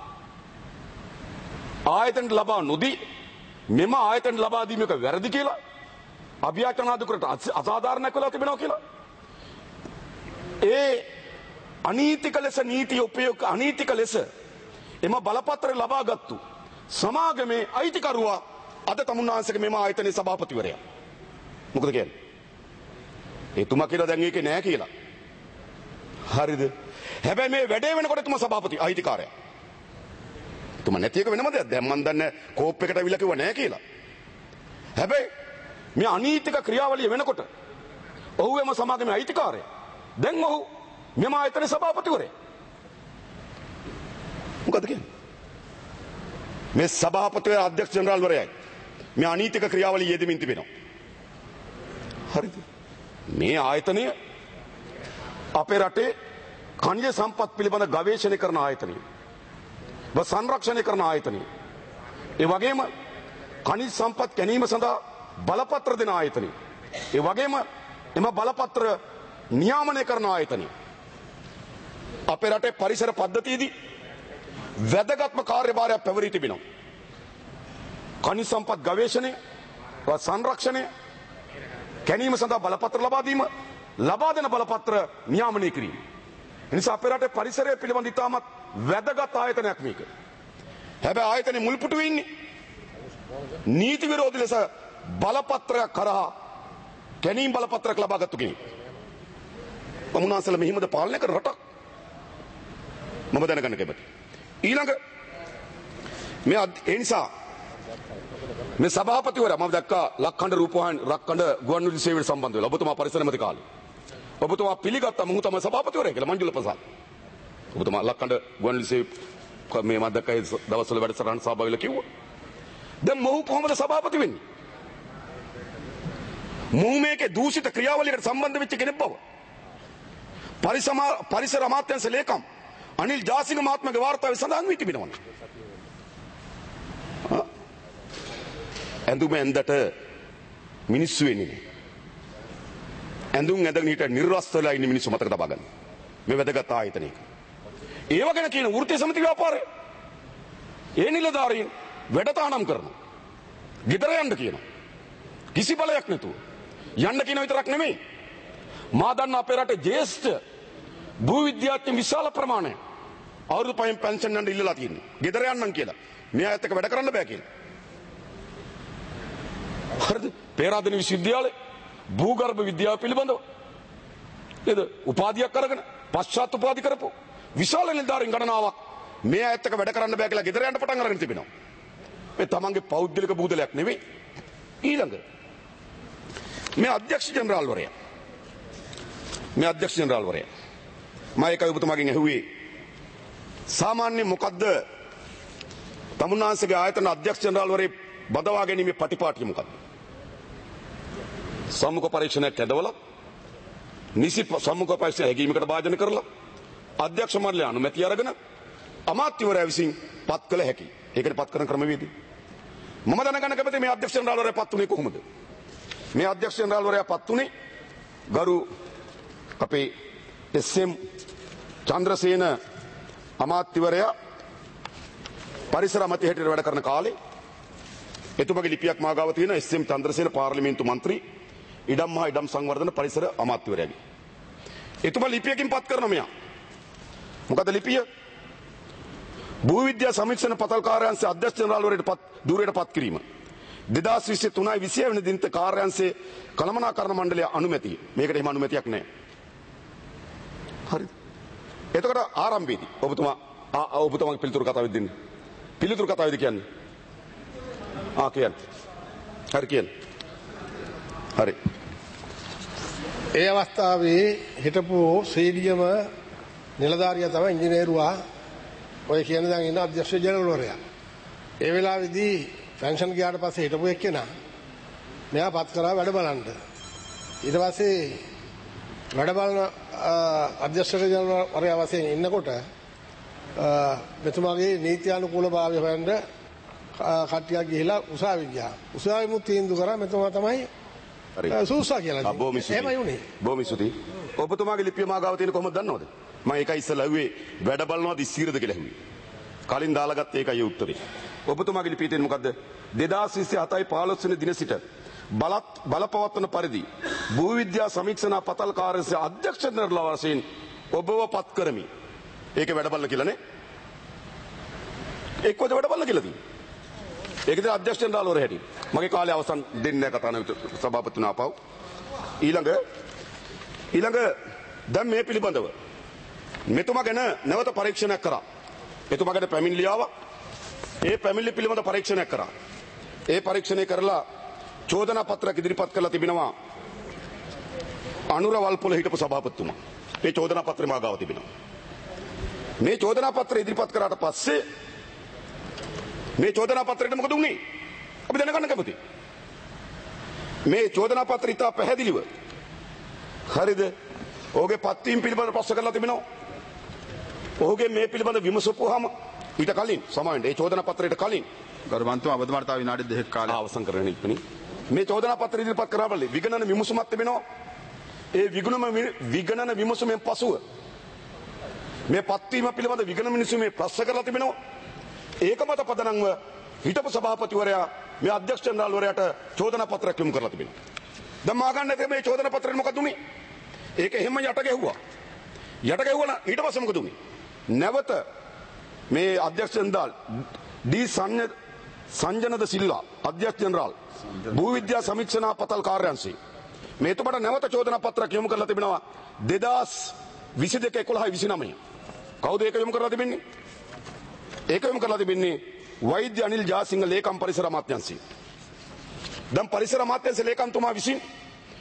Speaker 4: ආයතනට ලබා නොදී මෙම ආයතනට ලබා දීමක වැරදි කියලා අභ්‍යාචනාධිකරණයට අසාධාරණයක් වෙලා තිබෙනවා කියලා. ඒ අනීතික ලෙස නීති උපයෝග අනීතික ලෙස එම බලපත්‍රය ලබාගත්තු සමාගමේ අයිතිකරුවා අද තමුන්නාන්සේගේ මෙම ආයතනයේ සභාපතිවරයා. මොකද කියන්නේ? එතුමා කියලා දැන් ඒකේ නෑ කියලා. හරිද? හැබැයි මේ වැඩේ වෙනකොට එතුමා සභාපති අයිතිකාරයා. තුම නැති එක වෙනම දෙයක්. දැන් මන් දන්නේ කෝප් එකට අවිලා කිව්ව නෑ කියලා. හැබැයි මේ අනීතික ක්‍රියාවලිය වෙනකොට ඔහු එම සමාගමේ අයිතිකාරයා. දැන් ඔහු මෙම ආයතනයේ සභාපතිවරයා. මොකද කියන්නේ? මේ සභාපතිවරයා අධ්‍යක්ෂ ජනරාල්වරයයි. මේ අනීතික ක්‍රියාවලිය යෙදෙමින් තිබෙනවා. හරිද? මේ ආයතනය අපේ රටේ ඛනිජ සම්පත් පිළිබඳ ගවේෂණය කරන ආයතනය. සංරක්ෂණය කරන ආයතනය. ඒ වගේම ඛනිජ සම්පත් ගැනීම සඳහා බලපත්‍ර දෙන ආයතනය. ඒ වගේම එම බලපත්‍ර නියාමනය කරන ආයතනය. අපේ රටේ පරිසර පද්ධතියේදී වැදගත්ම කාර්යභාරයක් පැවරී තිබෙනවා. ඛනිජ සම්පත් ගවේෂණය, සංරක්ෂණය, ගැනීම සඳහා බලපත්‍ර ලබා දීම, ලබා දෙන බලපත්‍ර නියාමනය කිරීම. එනිසා අපේ රටේ පරිසරය පිළිබඳ ඉතාමත් වැදගත් ආයතනයක් මේක. හැබැයි ආයතනයේ මුල් පුටුවේ ඉන්නේ නීති විරෝධී ලෙස බලපත්‍රයක් කරා ගැනීම බලපත්‍රයක් ලබාගත්තු කෙනෙක්. තමුන්නාන්සලා මෙහිමද පාලනය කරන රටක්? මම දැනගන්න කැමතියි. ඊළඟ මේ ඒ නිසා මේ සභාපතිවරයා මම දැක්කා ලක්ඛණ්ඩ රූපවාහිනී ලක්ඛණ්ඩ ගුවන්විදුලි සේවයට සම්බන්ධ වෙලා ඔබතුමා පරිසර මැති කාලේ ඔබතුමා පිළිගත්ත මොහු තමයි සභාපතිවරයා කියලා මංජුල ප්‍රසාද්. ඔබතුමා ලක්කඩ ගුවන්විදුලි මේ මැදකයි දවස්වල වැඩසටහන සභාව වෙලා කිව්වා. දැන් මොහු කොහොමද සභාපති වෙන්නේ? මොහු මේකේ දූෂිත ක්‍රියාවලියකට සම්බන්ධ වෙච්ච කෙනෙක් බව. පරිසම පරිසර අමාත්‍යාංශ ලේකම් අනිල් ජාසිංහ මහත්මයාගේ වාර්තාවේ සඳහන් වී තිබෙනවා. ඇඳුම ඇඳට මිනිස්සු වෙන්නේ නෑ. ඇඳුම් ඇඳගෙන හිට නිර්වස්තවලා ඉන්න මිනිස්සු මතක තබා ගන්න. මේ වැදගත් ආයතනයක. ඒව ගැන කියන වෘත්තීය සමිති ව්‍යාපාරය. ඒ නිලධාරීන් වැඩ තහනම් කරනවා. ගෙදර යන්න කියනවා. කිසි බලයක් නැතුව. යන්න කියන විතරක් නෙමෙයි. මා දන්න අපේ රටේ ජ්‍යෙෂ්ඨ භූවිද්‍යාඥ විශාල ප්‍රමාණයක් අවුරුදු පහෙන් පෙන්ෂන් යන්න ඉල්ලලා තියෙනවා. ගෙදර යන්නම් කියලා. මේ අයත් එක්ක වැඩ කරන්න බෑ කියලා. හරිද? පේරාදෙණිය විශ්වවිද්‍යාලය භූගර්භ විද්‍යාව පිළිබඳව නේද? උපාධියක් අරගෙන පශ්චාත් උපාධි කරපො විශාල නිලධාරීන් ගණනාවක් මේ අයත් එක්ක වැඩ කරන්න බෑ කියලා ගෙදර යන්න පටන් අරගෙන තිබෙනවා. මේ තමන්ගේ පෞද්ගලික බූදලයක් නෙවෙයි. ඊළඟ මේ අධ්‍යක්ෂ ජනරාල්වරයා මේ අධ්‍යක්ෂ ජනරාල්වරයා මම ඒකයි ඔබතුමාගෙන් ඇහුවේ සාමාන්‍ය මොකද්ද තමුන්නාන්සේගේ ආයතන අධ්‍යක්ෂ ජනරාල්වරේ බදවා ගැනීමේ පටිපාටිය මොකද්ද? සම්මුඛ පරීක්ෂණයක් ඇදවලා නිසි සම්මුඛ පරීක්ෂණ හැකියීමකට භාජනය කරලා අධ්‍යක්ෂ මණ්ඩලය අනුමැතිය අරගෙන අමාත්‍යවරයා විසින් පත් කළ හැකි. ඒකට පත් කරන ක්‍රමවේදය මම දැනගන්න කැමතියි මේ අධ්‍යක්ෂ ජනරාල්වරයා පත් උනේ කොහොමද? මේ අධ්‍යක්ෂ ජනරාල්වරයා පත් උනේ ගරු අපේ එස් එම් චන්ද්‍රසේන අමාත්‍යවරයා පරිසර අමාත්‍ය හැටියට වැඩ කරන කාලේ එතුමගේ ලිපියක් මා ගාව තියෙන එස් එම් චන්ද්‍රසේන පාර්ලිමේන්තු මන්ත්‍රී ඉඩම් හා ඉඩම් සංවර්ධන පරිසර අමාත්‍යවරයාගේ. එතුමා ලිපියකින් පත් කරන මෙයා. මොකද ලිපිය? භූවිද්‍යා සමීක්ෂණ පතල් කාර්යාංශයේ අධ්‍යක්ෂ ජනරාල්වරයාට පත් ධූරයට පත් කිරීම. දෙදාස් විසි තුනයි විසිය වෙනි දිනට කාර්යාංශයේ කළමනාකරණ මණ්ඩලය අනුමැතිය. මේකට එහෙම අනුමැතියක් නැහැ. හරිද? එතකොට ආරම්භයේදී ඔබතුමා ඔබතුමාගේ පිළිතුරු කතාවෙත් දෙන්න. පිළිතුරු කතාවෙදි කියන්නේ. ආ කියන්නේ. හරි කියන්නේ. හරි.
Speaker 6: ඒ අවස්ථාවේ හිටපු සීඩියම නිලධාරියා තමයි ඉංජිනේරුවා ඔය කියන දන් ඉන්න අධ්‍යක්ෂ ජනරාල්වරයා. ඒ වෙලාවේදී පෙන්ෂන් ගියාට පස්සේ හිටපු එක්කෙනා මෙයා පත් කරා වැඩ බලන්න. ඊට පස්සේ වැඩ බලන අධ්‍යක්ෂ ජනරාල්වරයා වශයෙන් ඉන්නකොට මෙතුමාගේ නීත්‍යානුකූලභාවය හොයන්න කට්ටියක් ගිහිලා උසාවියට ගියා. උසාවියම තීන්දුව කරා මෙතුමා තමයි සූසා කියලා.
Speaker 4: බොහොම ස්තුතියි.
Speaker 6: එහෙමයි උනේ.
Speaker 4: බොහොම ස්තුතියි. ඔබතුමාගේ ලිපිය මා ගාව තියෙන කොහොමද දන්නවද? මම ඒකයි ඉස්සෙල්ලා ඇහුවේ වැඩ බලනවාද ඉස්සීරද කියලා ඇහුවේ. කලින් දාලා ගත්ත ඒකයි උත්තරේ. ඔබතුමාගේ ලිපියේ තියෙන මොකද්ද? දෙදාස් විසි හතයි පහළොස් වෙනි දින සිට බලත් බලපවත්වන පරිදි භූවිද්‍යා සමීක්ෂණ පතල් කාර්යාංශයේ අධ්‍යක්ෂ ජනරාල් වශයෙන් ඔබව පත් කරමි. ඒක වැඩ බලන කියලා නේ? එක්කද වැඩ බලන කියලා තියෙන්නේ. ඒකද අධ්‍යක්ෂ ජනරාල්වරයා හැටියට. මගේ කාලේ අවසන් දෙන්නේ කතා නැවත සභාපතිතුමා ආපහු. ඊළඟ ඊළඟ දැන් මේ පිළිබඳව මෙතුමා ගැන නැවත පරීක්ෂණයක් කරා. එතුමා ගැන පැමිණිලි ආවා. ඒ පැමිණිලි පිළිබඳ පරීක්ෂණයක් කරා. ඒ පරීක්ෂණය කරලා චෝදනා පත්‍රයක් ඉදිරිපත් කරලා තිබෙනවා අනුර වල්පොල හිටපු සභාපතිතුමා. ඒ චෝදනා පත්‍රය මා ගාව තිබෙනවා. මේ චෝදනා පත්‍රය ඉදිරිපත් කරාට පස්සේ මේ චෝදනා පත්‍රයට මොකද වුනේ? අපි දැනගන්න කැමතියි. මේ චෝදනා පත්‍රය ඉතා පැහැදිලිව හරිද? ඔහුගේ පත්වීම පිළිබඳ ප්‍රශ්න කරලා තිබෙනවා. ඔහුගේ මේ පිළිබඳ විමසපුවාම ඊට කලින් සමාවෙන්න ඒ චෝදනා පත්‍රයට කලින්
Speaker 2: ගරු මන්ත්‍රීතුමා ඔබතුමාට තව විනාඩි දෙකක් කාලයක්
Speaker 4: අවසන් කරගෙන ඉක්මනින් මේ චෝදනා පත්‍රය ඉදිරිපත් කරා බලලේ විගණන විමසුමක් තිබෙනවා. ඒ විගණන විගණන විමසුමෙන් පසුව මේ පත්වීම පිළිබඳ විගණන විමසුමේ ප්‍රශ්න කරලා තිබෙනවා. ඒක මත පදනම්ව හිටපු සභාපතිවරයා මේ අධ්‍යක්ෂ ජනරාල්වරයාට චෝදනා පත්‍රයක් යොමු කරලා තිබෙනවා. දැන් මා ගන්න මේ චෝදනා පත්‍රේ මොකද උනේ? ඒක එහෙම යට ගැහුවා. යට ගැහුවා ඊට පස්සේ මොකද උනේ? නැවත මේ අධ්‍යක්ෂ ජනරාල් ඩී සංජ සංජනද සිල්වා අධ්‍යක්ෂ ජනරාල් භූවිද්‍යා සමීක්ෂණ පතල් කාර්යාංශයේ මේතුමට නැවත චෝදනා පත්‍රයක් යොමු කරලා තිබෙනවා දෙදාස් විසි දෙක එකොළහ විසි නවය. කවුද ඒක යොමු කරලා තිබෙන්නේ? ඒක යොමු කරලා තිබෙන්නේ වෛද්‍ය අනිල් ජාසිංහ ලේකම් පරිසර අමාත්‍යාංශය. දැන් පරිසර අමාත්‍යාංශ ලේකම්තුමා විසින්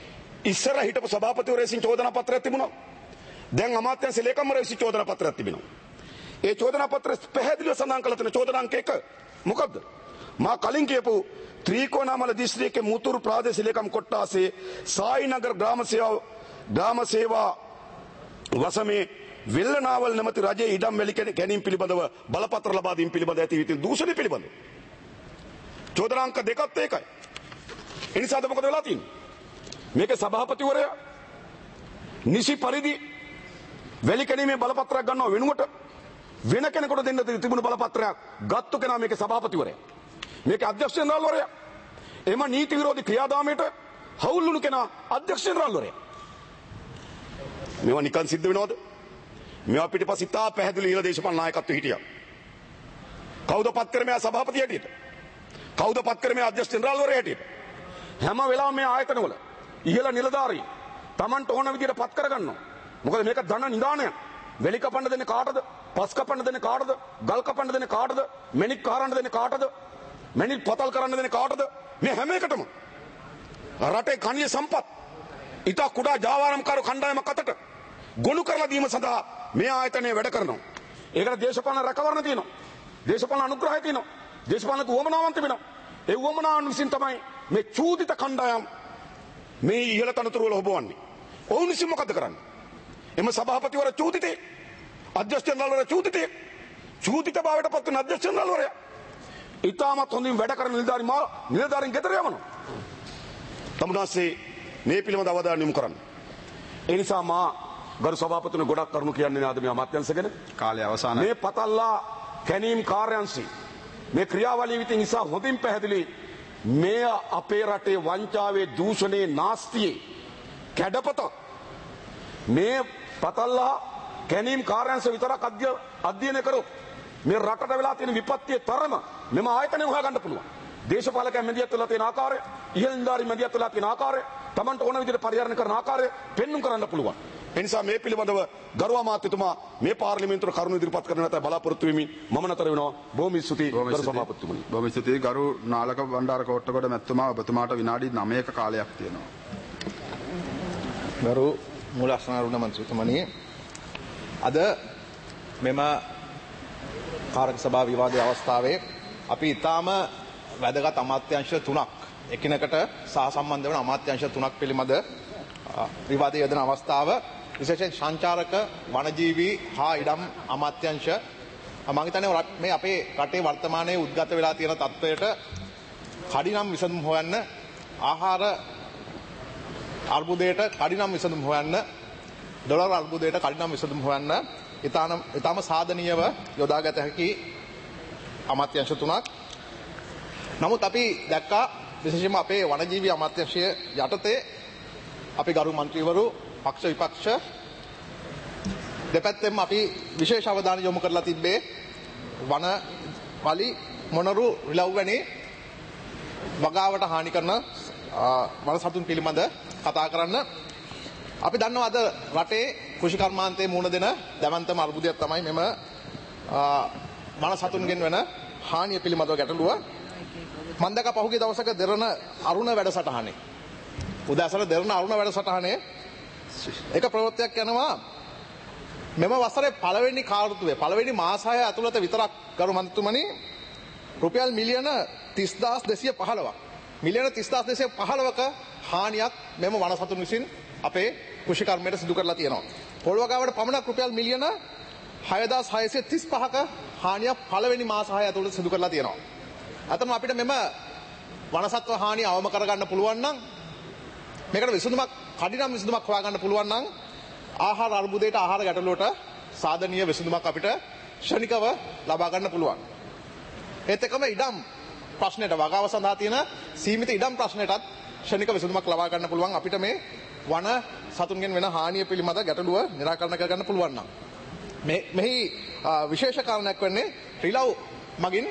Speaker 4: ඉස්සර හිටපු සභාපතිවරයා විසින් චෝදනා පත්‍රයක් තිබුණා. දැන් අමාත්‍යාංශ ලේකම්වරයා විසින් චෝදනා පත්‍රයක් තිබෙනවා. ඒ චෝදනා පත්‍රය පැහැදිලිව සඳහන් කළ තියෙන චෝදනා අංක එක මොකද්ද? මා කලින් කියපු ත්‍රිකෝණාමල දිස්ත්‍රික්කයේ මුතුරු ප්‍රාදේශීය ලේකම් කොට්ටාසේ සායිනගර ග්‍රාම සේවා ග්‍රාම සේවා වසමේ වෙල්ලනාවල් නැමැති රජයේ ඉඩම් වැලි ගැනීම පිළිබඳව බලපත්‍ර ලබා දීම පිළිබඳ ඇති විතින් දූෂණය පිළිබඳව චෝදනා අංක දෙකත් ඒකයි. එනිසාද මොකද වෙලා තියෙන්නේ? මේකේ සභාපතිවරයා නිසි පරිදි වැලි ගැනීමේ බලපත්‍රයක් ගන්නව වෙනුවට වෙන කෙනෙකුට දෙන්න තිබුණු බලපත්‍රයක් ගත්තු කෙනා මේකේ සභාපතිවරයා. මේකේ අධ්‍යක්ෂ ජනරාල්වරයා. එම නීති විරෝධී ක්‍රියාදාමයට හවුල් වුණු කෙනා අධ්‍යක්ෂ ජනරාල්වරයා. මේවා නිකන් සිද්ධ වෙනවද? මේවා පිටිපස්ස ඉතා පැහැදිලි ඉහළ දේශපාලන නායකත්වයේ හිටියා. කවුද පත් කරේ මෙයා සභාපති හැටියට? කවුද පත් කරේ මෙයා අධ්‍යක්ෂ ජනරාල්වරයා හැටියට? හැම වෙලාවෙම මේ ආයතනවල ඉහළ නිලධාරී Tamanට ඕන විදිහට පත් කරගන්නවා. මොකද මේක ධන නිදානයක්. වෙලි කපන්න දෙන්නේ කාටද? පස් කපන්න දෙන්නේ කාටද? ගල් කපන්න දෙන්නේ කාටද? මැණික් කාරන්න දෙන්නේ කාටද? මැණික් පතල් කරන්න දෙන්නේ කාටද? මේ හැම එකටම රටේ කණිය සම්පත් ඉතා කුඩා ජාවාරම්කාර කණ්ඩායමක් අතට ගොනු කරලා දීම සඳහා මේ ආයතනය වැඩ කරනවා. ඒකට දේශපාලන රැකවරණ තියෙනවා. දේශපාලන අනුග්‍රහය තියෙනවා. දේශපාලන උවමනාවන් තිබෙනවා. ඒ උවමනාවන් විසින් තමයි මේ චූදිත කණ්ඩායම් මේ ඉහළ තනතුරු වල හොබවන්නේ. ඔවුන් විසින් මොකද කරන්නේ? එම සභාපතිවර චූදිතේ, අධ්‍යක්ෂ ජනරාල්වර චූදිතේ, චූදිත භාවයට පත් වෙන අධ්‍යක්ෂ ජනරාල්වරයා ඉතාමත් හොඳින් වැඩ කරන නිලධාරි මා නිලධාරීන් ගෙදර යවනවා. තමුන්නාසේ මේ පිළිබඳ අවධානය යොමු කරන්න. ඒ නිසා මා ගරු සභාපතිතුමනි ගොඩක් කරුණු කියන්නේ නාද මේ අමාත්‍යාංශ ගැන.
Speaker 2: කාලය අවසానයි.
Speaker 4: මේ පතල්ලා කැනීම් කාර්යාංශي මේ ක්‍රියාවලිය විදිහ නිසා හොඳින් පැහැදිලි මේ අපේ රටේ වංචාවේ දූෂණේ නාස්තියේ කැඩපත මේ පතල්ලා කැනීම් කාර්යාංශ විතරක් අධ්‍යයනය කරොත් මේ රටට වෙලා තියෙන විපත්තියේ තරම මෙම ආයතනය හොයාගන්න පුළුවන්. දේශපාලකයන් මැදිහත් වෙලා තියෙන ආකාරය, ඉහළ නිලධාරීන් මැදිහත් වෙලා තියෙන ආකාරය, Tamanට ඕන විදිහට පරිහරණය කරන ආකාරය පෙන්눔 කරන්න පුළුවන්. ඒ නිසා මේ පිළිබඳව ගරු අමාත්‍යතුමා මේ පාර්ලිමේන්තුවට කරුණු ඉදිරිපත් කරන නැත බලාපොරොත්තු වෙමින් මම නතර වෙනවා. බොහොම ස්තුතියි ගරු සභාපතිතුමනි.
Speaker 2: බොහොම ස්තුතියි ගරු නාලක බණ්ඩාර කෝට්ටගොඩ මැතිතුමා, ඔබතුමාට විනාඩි නවයක කාලයක් තියෙනවා.
Speaker 7: ගරු මූලාසනාරුණ මන්ත්‍රීතුමනි, අද මෙම කාරක සභා විවාදයේ අවස්ථාවේ අපි ඊටාම වැදගත් අමාත්‍යාංශ තුනක් එකිනෙකට සහසම්බන්ධ වන අමාත්‍යාංශ තුනක් පිළිබඳ විවාදයේ යෙදෙන අවස්ථාව, විශේෂයෙන් සංචාරක වනජීවී හා ඉඩම් අමාත්‍යාංශ මම හිතන්නේ මේ අපේ රටේ වර්තමානයේ උද්ගත වෙලා තියෙන තත්ත්වයට කඩිනම් විසඳුම් හොයන්න, ආහාර අර්බුදයට කඩිනම් විසඳුම් හොයන්න, ඩොලර් අර්බුදයට කඩිනම් විසඳුම් හොයන්න ඊටාම ඊටාම සාධනීයව යොදාගත හැකි අමාත්‍යාංශ තුනක්. නමුත් අපි දැක්කා විශේෂයෙන්ම අපේ වනජීවී අමාත්‍යාංශය යටතේ අපි ගරු මන්ත්‍රීවරු පක්ෂ විපක්ෂ දෙපැත්තෙම අපි විශේෂ අවධානය යොමු කරලා තිබ්බේ වන වලි මොනරු රිලව් වැනි වගාවට හානි කරන වන සතුන් පිළිබඳ කතා කරන්න. අපි දන්නවා අද රටේ කෘෂි කර්මාන්තයේ මුහුණ දෙන දැවැන්තම අර්බුදයක් තමයි මෙම වන සතුන්ගෙන් වෙන හානිය පිළිබඳව ගැටලුව. මම දැක්ක පහුගිය දවසක දෙරණ අරුණ වැඩසටහනේ උදෑසන දෙරණ අරුණ වැඩසටහනේ එක ප්‍රවෘත්තියක් යනවා මෙම වසරේ පළවෙනි කාර්තුවේ පළවෙනි මාස හය ඇතුළත විතරක් ගරු මන්ත්‍රීතුමනි රුපියල් මිලියන තිස් හදාස් දෙසිය පහළොවක් මිලියන තිස් හදාස් දෙසිය පහළොවක හානියක් මෙම වන සතුන් විසින් අපේ කෘෂි කර්මයට සිදු කරලා තියෙනවා. පොළොවගාවට පමණක් රුපියල් මිලියන හය හදාස් හයසිය තිස් පහක හානියක් පළවෙනි මාස හය ඇතුළත සිදු කරලා තියෙනවා. අතම අපිට මෙම වනසත්ව හානිය අවම කරගන්න පුළුවන් නම්, මේකට විසඳුමක් කඩිනම් විසඳුමක් හොයාගන්න පුළුවන් නම් ආහාර අර්බුදයට ආහාර ගැටලුවට සාධනීය විසඳුමක් අපිට ක්ෂණිකව ලබා ගන්න පුළුවන්. ඒත් එක්කම ඉඩම් ප්‍රශ්නෙට වගාව සඳහා තියෙන සීමිත ඉඩම් ප්‍රශ්නෙටත් ක්ෂණික විසඳුමක් ලබා ගන්න පුළුවන් අපිට මේ වන සතුන්ගෙන් වෙන හානිය පිළිබඳ ගැටලුව निराකරණය කරගන්න පුළුවන් නම්. මේ මෙහි විශේෂ කාරණයක් වෙන්නේ රිලව් මගින්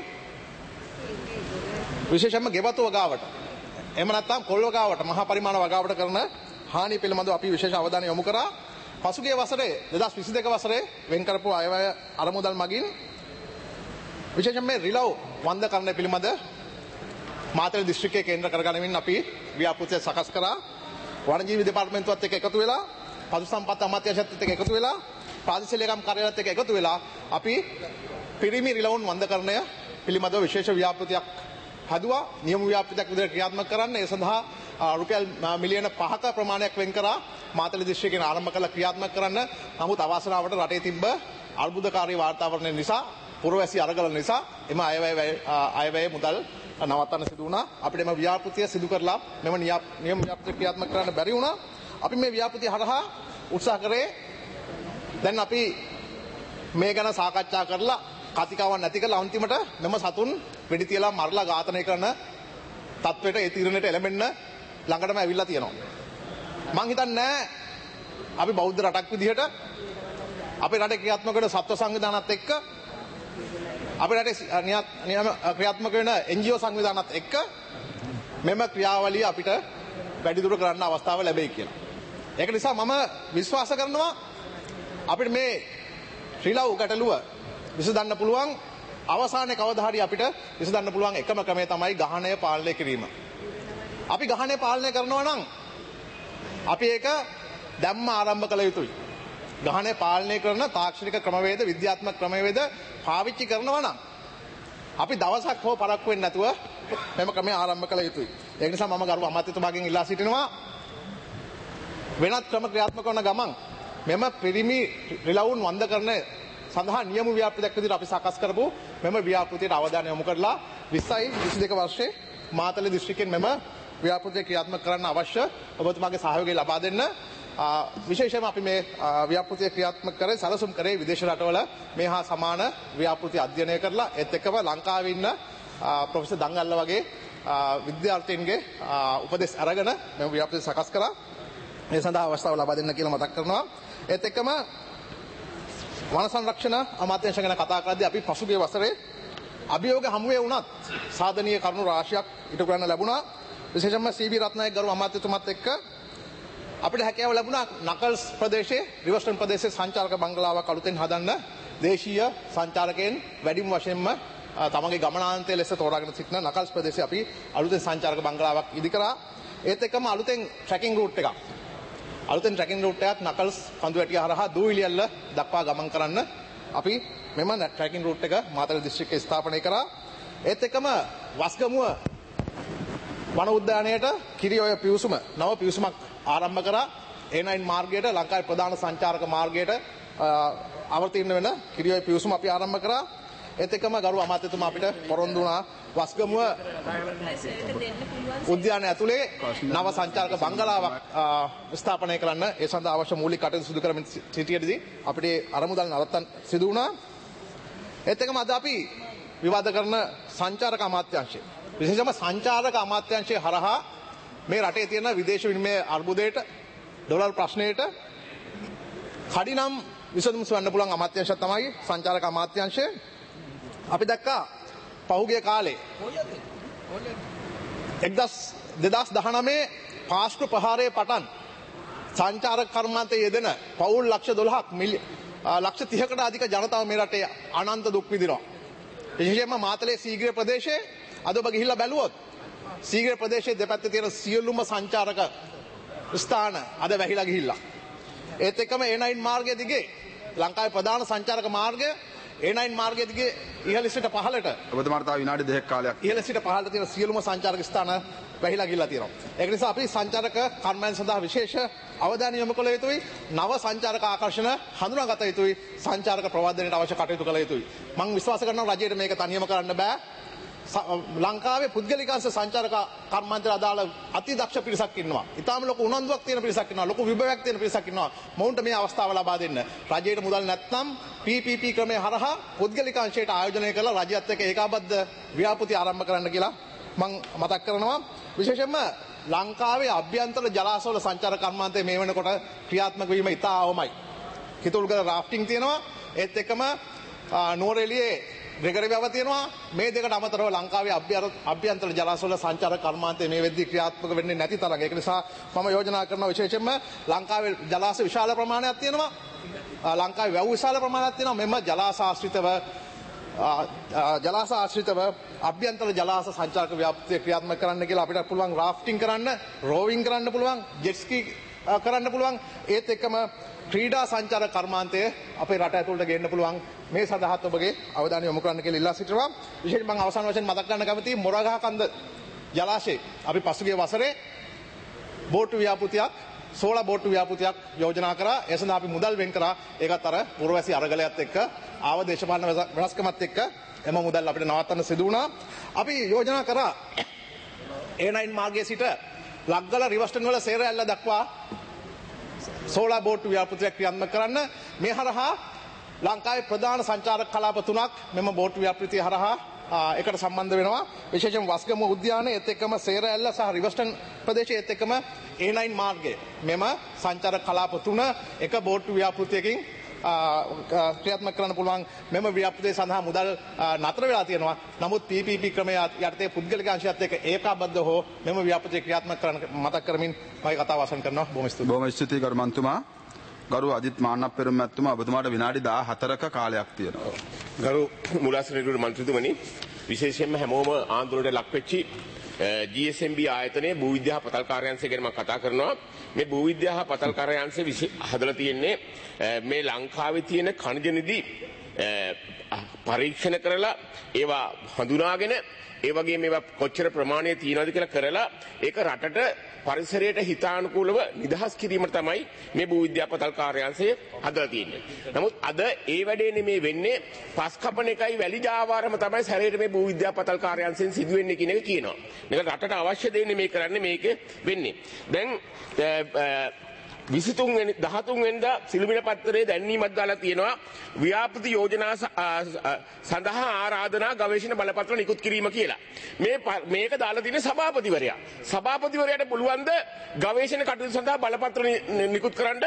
Speaker 7: විශේෂයෙන්ම ගෙවතු වගාවට එහෙම නැත්නම් කොල් වගාවට මහා පරිමාණ වගාවට කරන හානිය පිළිබඳව අපි විශේෂ අවධානය යොමු කරා. පසුගිය වසරේ දෙදහස් විසි දෙක වසරේ වෙන් කරපු අයවැය අරමුදල් මගින් විශේෂයෙන්ම මේ රිලව් වන්දකරණය පිළිබඳ මාතර දිස්ත්‍රික්කයේ කේන්ද්‍ර කරගනිමින් අපි ව්‍යාපෘතිය සකස් කරා. වනජීවි දෙපාර්තමේන්තුවත් එක්ක එකතු වෙලා පශු සම්පත් අමාත්‍යාංශයත් එක්ක එකතු වෙලා ප්‍රාදේශීය ලේකම් කාර්යාලයත් එක්ක එකතු වෙලා අපි පිරිමි රිලවුන් වන්දකරණය පිළිබඳව විශේෂ ව්‍යාපෘතියක් හදුවා. නියම ව්‍යාපෘතියක් විදිහට ක්‍රියාත්මක කරන්න ඒ සඳහා රුපියල් මිලියන පහක ප්‍රමාණයක් වෙන් කරා මාතලේ දිස්ත්‍රික්කයෙන් ආරම්භ කළ ක්‍රියාත්මක කරන්න. නමුත් අවාසනාවට රටේ තිබ්බ අර්බුදකාරී වාතාවරණය නිසා පුරවැසි අරගල නිසා එම අයවැය අයවැය මුදල් නවත්තන්න සිදු වුණා. අපිට මේ ව්‍යාපෘතිය සිදු කරලා මෙම නියම ව්‍යාපෘතිය ක්‍රියාත්මක කරන්න බැරි වුණා. අපි මේ ව්‍යාපෘතිය හරහා උත්සාහ කරේ දැන් අපි මේ ගැන සාකච්ඡා කරලා කතිකාවන් නැති කරලා අන්තිමට මෙම සතුන් වෙඩි තියලා මරලා ඝාතනය කරන තත්වයට ඒ තීරණයට එළඹෙන්න ළඟටම ඇවිල්ලා තියෙනවා. මං හිතන්නේ අපි බෞද්ධ රටක් විදිහට අපේ රටේ ක්‍රියාත්මක වෙන සත්ව සංවිධානات එක්ක අපේ රටේ නියම ක්‍රියාත්මක වෙන එන් ජී ඕ සංවිධානات එක්ක මෙම ක්‍රියාවලිය අපිට වැඩිදුර කරන්න අවස්ථාව ලැබෙයි කියලා. ඒක නිසා මම විශ්වාස කරනවා අපිට මේ ශ්‍රීලව් ගැටලුව විසඳන්න පුළුවන් අවසානයේ කවදා හරි අපිට විසඳන්න පුළුවන් එකම ක්‍රමය තමයි ගහණය පාලනය කිරීම. අපි ගහණය පාලනය කරනවා නම් අපි ඒක දැම්ම ආරම්භ කළ යුතුයි. ගහණය පාලනය කරන තාක්ෂණික ක්‍රමවේද විද්‍යාත්මක ක්‍රමවේද පාවිච්චි කරනවා නම් අපි දවසක් හෝ පරක්කු වෙන්නේ නැතුව මෙම ක්‍රමය ආරම්භ කළ යුතුයි. ඒ නිසා මම ගරු අමාත්‍යතුමාගෙන් ඉල්ලා සිටිනවා වෙනත් ක්‍රම ක්‍රියාත්මක කරන ගමන් මෙම පිරිමි රිලවුන් වන්දකරණ සඳහා නියම ව්‍යාපෘතියක් විදිහට අපි සකස් කරපු මෙම ව්‍යාපෘතියට අවධානය යොමු කරලා විස්සයි විසිදෙක වර්ෂයේ මාතලේ දිස්ත්‍රික්කයෙන් මෙම ව්‍යාපෘතිය ක්‍රියාත්මක කරන්න අවශ්‍ය ඔබතුමාගේ සහයෝගය ලබා දෙන්න. විශේෂයෙන්ම අපි මේ ව්‍යාපෘතිය ක්‍රියාත්මක කරේ සැලසුම් කරේ විදේශ රටවල මේ හා සමාන ව්‍යාපෘති අධ්‍යයනය කරලා ඒත් එක්කම ලංකාවේ ඉන්න ප්‍රොෆෙසර් දංගල්ල වගේ විද්‍යාර්ථීන්ගේ උපදෙස් අරගෙන මේ ව්‍යාපෘතිය සකස් කරා. මේ සඳහා අවස්ථාව ලබා දෙන්න කියලා මතක් කරනවා. ඒත් එක්කම වන සංරක්ෂණ අමාත්‍යාංශ ගැන කතා කරද්දී අපි පසුගිය වසරේ අභියෝග හමුවේ වුණත් සාධනීය කරුණු රාශියක් ඉටු කරන්න ලැබුණා. විශේෂයෙන්ම සී බී රත්නායක ගරු අමාත්‍යතුමත් එක්ක අපිට හැකියාව ලැබුණා නකල්ස් ප්‍රදේශයේ රිවර්ස්ටන් ප්‍රදේශයේ සංචාරක බංගලාවක් අලුතෙන් හදන්න දේශීය සංචාරකයන් වැඩිම වශයෙන්ම තමගේ ගමනාන්තය ලෙස තෝරාගෙන සිටින නකල්ස් ප්‍රදේශයේ අපි අලුතෙන් සංචාරක බංගලාවක් ඉදි කරා. ඒත් එක්කම අලුතෙන් ට්‍රැකින් රූට් එකක් අලුතෙන් ට්‍රැකින් රූට් එකක් නකල්ස් කඳුවැටිය හරහා දූවිලියල්ල දක්වා ගමන් කරන්න අපි මෙම ට්‍රැකින් රූට් එක මාතර දිස්ත්‍රික්කයේ ස්ථාපනය කරා. ඒත් එක්කම වස්ගමුව වන උද්‍යානයට කිරිඔය පිවිසුම නව පිවිසුමක් ආරම්භ කරා. ඒ නයින් මාර්ගයට ලංකාවේ ප්‍රධාන සංචාරක මාර්ගයට අවතීර්ණ වෙන කිරිඔය පිවිසුම අපි ආරම්භ කරා. ඒත් එක්කම ගරු අමාත්‍යතුමා අපිට පොරොන්දු වුණා වස්ගමුව උද්‍යානය ඇතුලේ නව සංචාරක බංගලාවක් ස්ථාපනය කරන්න ඒ සඳහා අවශ්‍ය මූලික කටයුතු සිදු කරමින් සිටියේදී අපිට අරමුදල් නවත්තන්න සිදු වුණා. ඒත් එක්කම අද අපි විවාද කරන සංචාරක අමාත්‍යාංශය විශේෂයෙන්ම සංචාරක අමාත්‍යාංශය හරහා මේ රටේ තියෙන විදේශ විනිමය අර්බුදයට ඩොලර් ප්‍රශ්නයට කඩිනම් විසඳුම් සොයන්න පුළුවන් අමාත්‍යාංශය තමයි සංචාරක අමාත්‍යාංශය. අපි දැක්කා පහුගිය කාලේ දෙදහස් දහනවය පාස්කු ප්‍රහාරයේ පටන් සංචාරක කර්මාන්තයේ යෙදෙන පවුල් ලක්ෂ දොළහක් ලක්ෂ තිහකට අධික ජනතාව මේ රටේ අනන්ත දුක් විඳිනවා. විශේෂයෙන්ම මාතලේ සීගිරිය ප්‍රදේශයේ අද ඔබ ගිහිල්ලා බැලුවොත් සීගිරිය ප්‍රදේශයේ දෙපැත්තේ තියෙන සියලුම සංචාරක ස්ථාන අද වැහිලා ගිහිල්ලා. ඒත් එක්කම ඒ නයින් මාර්ගය දිගේ ලංකාවේ ප්‍රධාන සංචාරක මාර්ගය ඒ නයින් මාර්ගය දිගේ ඉහළ සිට පහළට
Speaker 2: ඔබතුමාට තව විනාඩි දෙකක් කාලයක්
Speaker 7: ඉහළ සිට පහළට තියෙන සියලුම සංචාරක ස්ථාන වැහිලා ගිහිල්ලා තියෙනවා. ඒක නිසා අපි සංචාරක කර්මයන් සඳහා විශේෂ අවධානය යොමු කළ යුතුයි. නව සංචාරක ආකර්ෂණ හඳුනාගත යුතුයි. සංචාරක ප්‍රවර්ධනයට අවශ්‍ය කටයුතු කළ යුතුයි. මම විශ්වාස කරනවා රජයට මේක තනියම කරන්න බෑ. ලංකාවේ පුද්ගලිකාංශ සංචාරක කර්මාන්තයට අදාළ අතිදක්ෂ පිරිසක් ඉන්නවා. ඊටාම ලොකු උනන්දුවක් තියෙන පිරිසක් ඉන්නවා. ලොකු විභවයක් තියෙන පිරිසක් ඉන්නවා. මොවුන්ට මේ අවස්ථාව ලබා දෙන්න. රජයට මුදල් නැත්නම් පී පී පී ක්‍රමය හරහා පුද්ගලිකාංශයට ආයෝජනය කරලා රජයත් එක්ක ඒකාබද්ධ ව්‍යාපෘති ආරම්භ කරන්න කියලා මම මතක් කරනවා. විශේෂයෙන්ම ලංකාවේ අභ්‍යන්තර ජලාශවල සංචාරක කර්මාන්තය මේ වෙනකොට ක්‍රියාත්මක වීම ඉතා අවමයි. කිතුල්ගල රාෆ්ටිං තියෙනවා. ඒත් එක්කම නුවරඑළියේ ග්‍රෙගරි වැව තියෙනවා. මේ දෙකට අමතරව ලංකාවේ අභ්‍යන්තර ජලාශවල සංචාරක කර්මාන්තය මේ වෙද්දී ක්‍රියාත්මක වෙන්නේ නැති තරම්. ඒක නිසා මම යෝජනා කරනවා විශේෂයෙන්ම ලංකාවේ ජලාශ විශාල ප්‍රමාණයක් තියෙනවා. ලංකාවේ වැව් විශාල ප්‍රමාණයක් තියෙනවා. මෙම ජලාශ ආශ්‍රිතව ජලාශ ආශ්‍රිතව අභ්‍යන්තර ජලාශ සංචාරක ව්‍යාපෘතිය ක්‍රියාත්මක කරන්න කියලා අපිට පුළුවන් රාෆ්ටිං කරන්න, රෝවිං කරන්න පුළුවන්, ජෙට් ස්කී කරන්න පුළුවන්. ඒත් එක්කම ක්‍රීඩා සංචාර කර්මාන්තය අපේ රට ඇතුළට ගෙන්න පුළුවන්. මේ සඳහාත් ඔබගේ අවධානය යොමු කරන්න කියලා ඉල්ලා සිටිනවා. විශේෂයෙන් මම අවසාන වශයෙන් මතක් කරන්න කැමතියි මොරගහ කන්ද ජලාශයේ අපි පසුගිය වසරේ බෝට්ටු ව්‍යාපෘතියක් සෝලා බෝට්ටු ව්‍යාපෘතියක් යෝජනා කරා. ඒ සඳහා අපි මුදල් වෙන් කරා. ඒකත් අර පුරවැසි අරගලයත් එක්ක ආව දේශපාලන වෙනස්කමත් එක්ක එම මුදල් අපිට නවත්තන්න සිදු වුණා. අපි යෝජනා කරා ඒ නයින් මාර්ගයේ සිට ලග්ගල රිවර්ස්ටන් වල සේරැල්ල දක්වා සෝලා බෝට්ටු ව්‍යාපෘතියක් ක්‍රියාත්මක කරන්න. මේ හරහා ලංකාවේ ප්‍රධාන සංචාරක කලාප තුනක් මෙම බෝට්ටු ව්‍යාපෘතිය හරහා එකට සම්බන්ධ වෙනවා. විශේෂයෙන් වස්ගම උද්‍යානය, ඒත් එක්කම සේරැල්ල සහ රිවර්ස්ටන් ප්‍රදේශය, ඒත් එක්කම ඒ නයින් මාර්ගය. මෙම සංචාරක කලාප තුන එක බෝට්ටු ව්‍යාපෘතියකින් ක්‍රියාත්මක කරන්න පුළුවන්. මෙම ව්‍යාපෘතිය සඳහා මුදල් නතර වෙලා තියෙනවා. නමුත් පී පී පී ක්‍රමය යටතේ පුද්ගලික අංශයත් එක්ක ඒකාබද්ධ හෝ මෙම ව්‍යාපෘතිය ක්‍රියාත්මක කරන්න මතක් කරමින් මගේ කතාව අවසන් කරනවා. බොහොම ස්තුතියි.
Speaker 2: බොහොම ස්තුතියි ගරු මන්තුමා. ගරු අජිත් මාන්නප්පෙරුම් මැතිතුමා, ඔබතුමාට විනාඩි දාහතරක කාලයක් තියෙනවා.
Speaker 8: ගරු මුලාසනේරුවට මන්ත්‍රීතුමනි, විශේෂයෙන්ම හැමෝම ආందోලනයට ලක්වෙච්චි ජී එස් එම් බී ආයතනයේ භූවිද්‍යා පතල් කාර්යාංශය ගැන මම කතා කරනවා. මේ භූවිද්‍යා පතල් කාර්යාංශය හදලා තියෙන්නේ මේ ලංකාවේ තියෙන ඛනිජ නිදි පරීක්ෂණ කරලා ඒවා හඳුනාගෙන ඒ වගේ මේවා කොච්චර ප්‍රමාණය තියෙනවද කියලා කරලා ඒක රටට පරිසරයට හිතානුකූලව නිදහස් කිරීමට තමයි මේ භූවිද්‍යා පතල් කාර්යාංශය හදලා තියෙන්නේ. නමුත් අද ඒ වැඩේ නෙමේ වෙන්නේ, පස් කපන එකයි වැලි ජාවාරම තමයි සැරේට මේ භූවිද්‍යා පතල් කාර්යාංශයෙන් සිදු වෙන්නේ කියන එක කියනවා. මේක රටට අවශ්‍ය දෙන්නේ මේ කරන්නේ මේක වෙන්නේ. දැන් විසිතුන් වෙනි දහතුන් වෙනිදා සිළුමිණ පත්තරේ දැන්වීමක් දාලා තියෙනවා ව්‍යාපෘති යෝජනා සඳහා ආරාධනා ගවේෂණ බලපත්‍ර නිකුත් කිරීම කියලා. මේ මේක දාලා තියෙන සභාපතිවරයා. සභාපතිවරයාට පුළුවන් ද ගවේෂණ කටයුතු සඳහා බලපත්‍ර නිකුත් කරන්න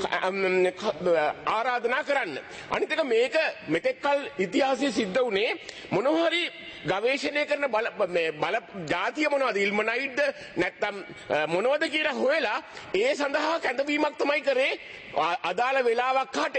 Speaker 8: ආරාධනා කරන්න. අනිත් එක මේක මෙතෙක්කල් ඉතිහාසයේ සිද්ධ වුණේ මොනවා හරි ගවේෂණය කරන බල මේ බල ජාතිය මොනවද ඉල්මනයිඩ්ද නැත්නම් මොනවද කියලා හොයලා ඒ සඳහා කැඳවීමක් තමයි කරේ. අදාළ වෙලාවක් හා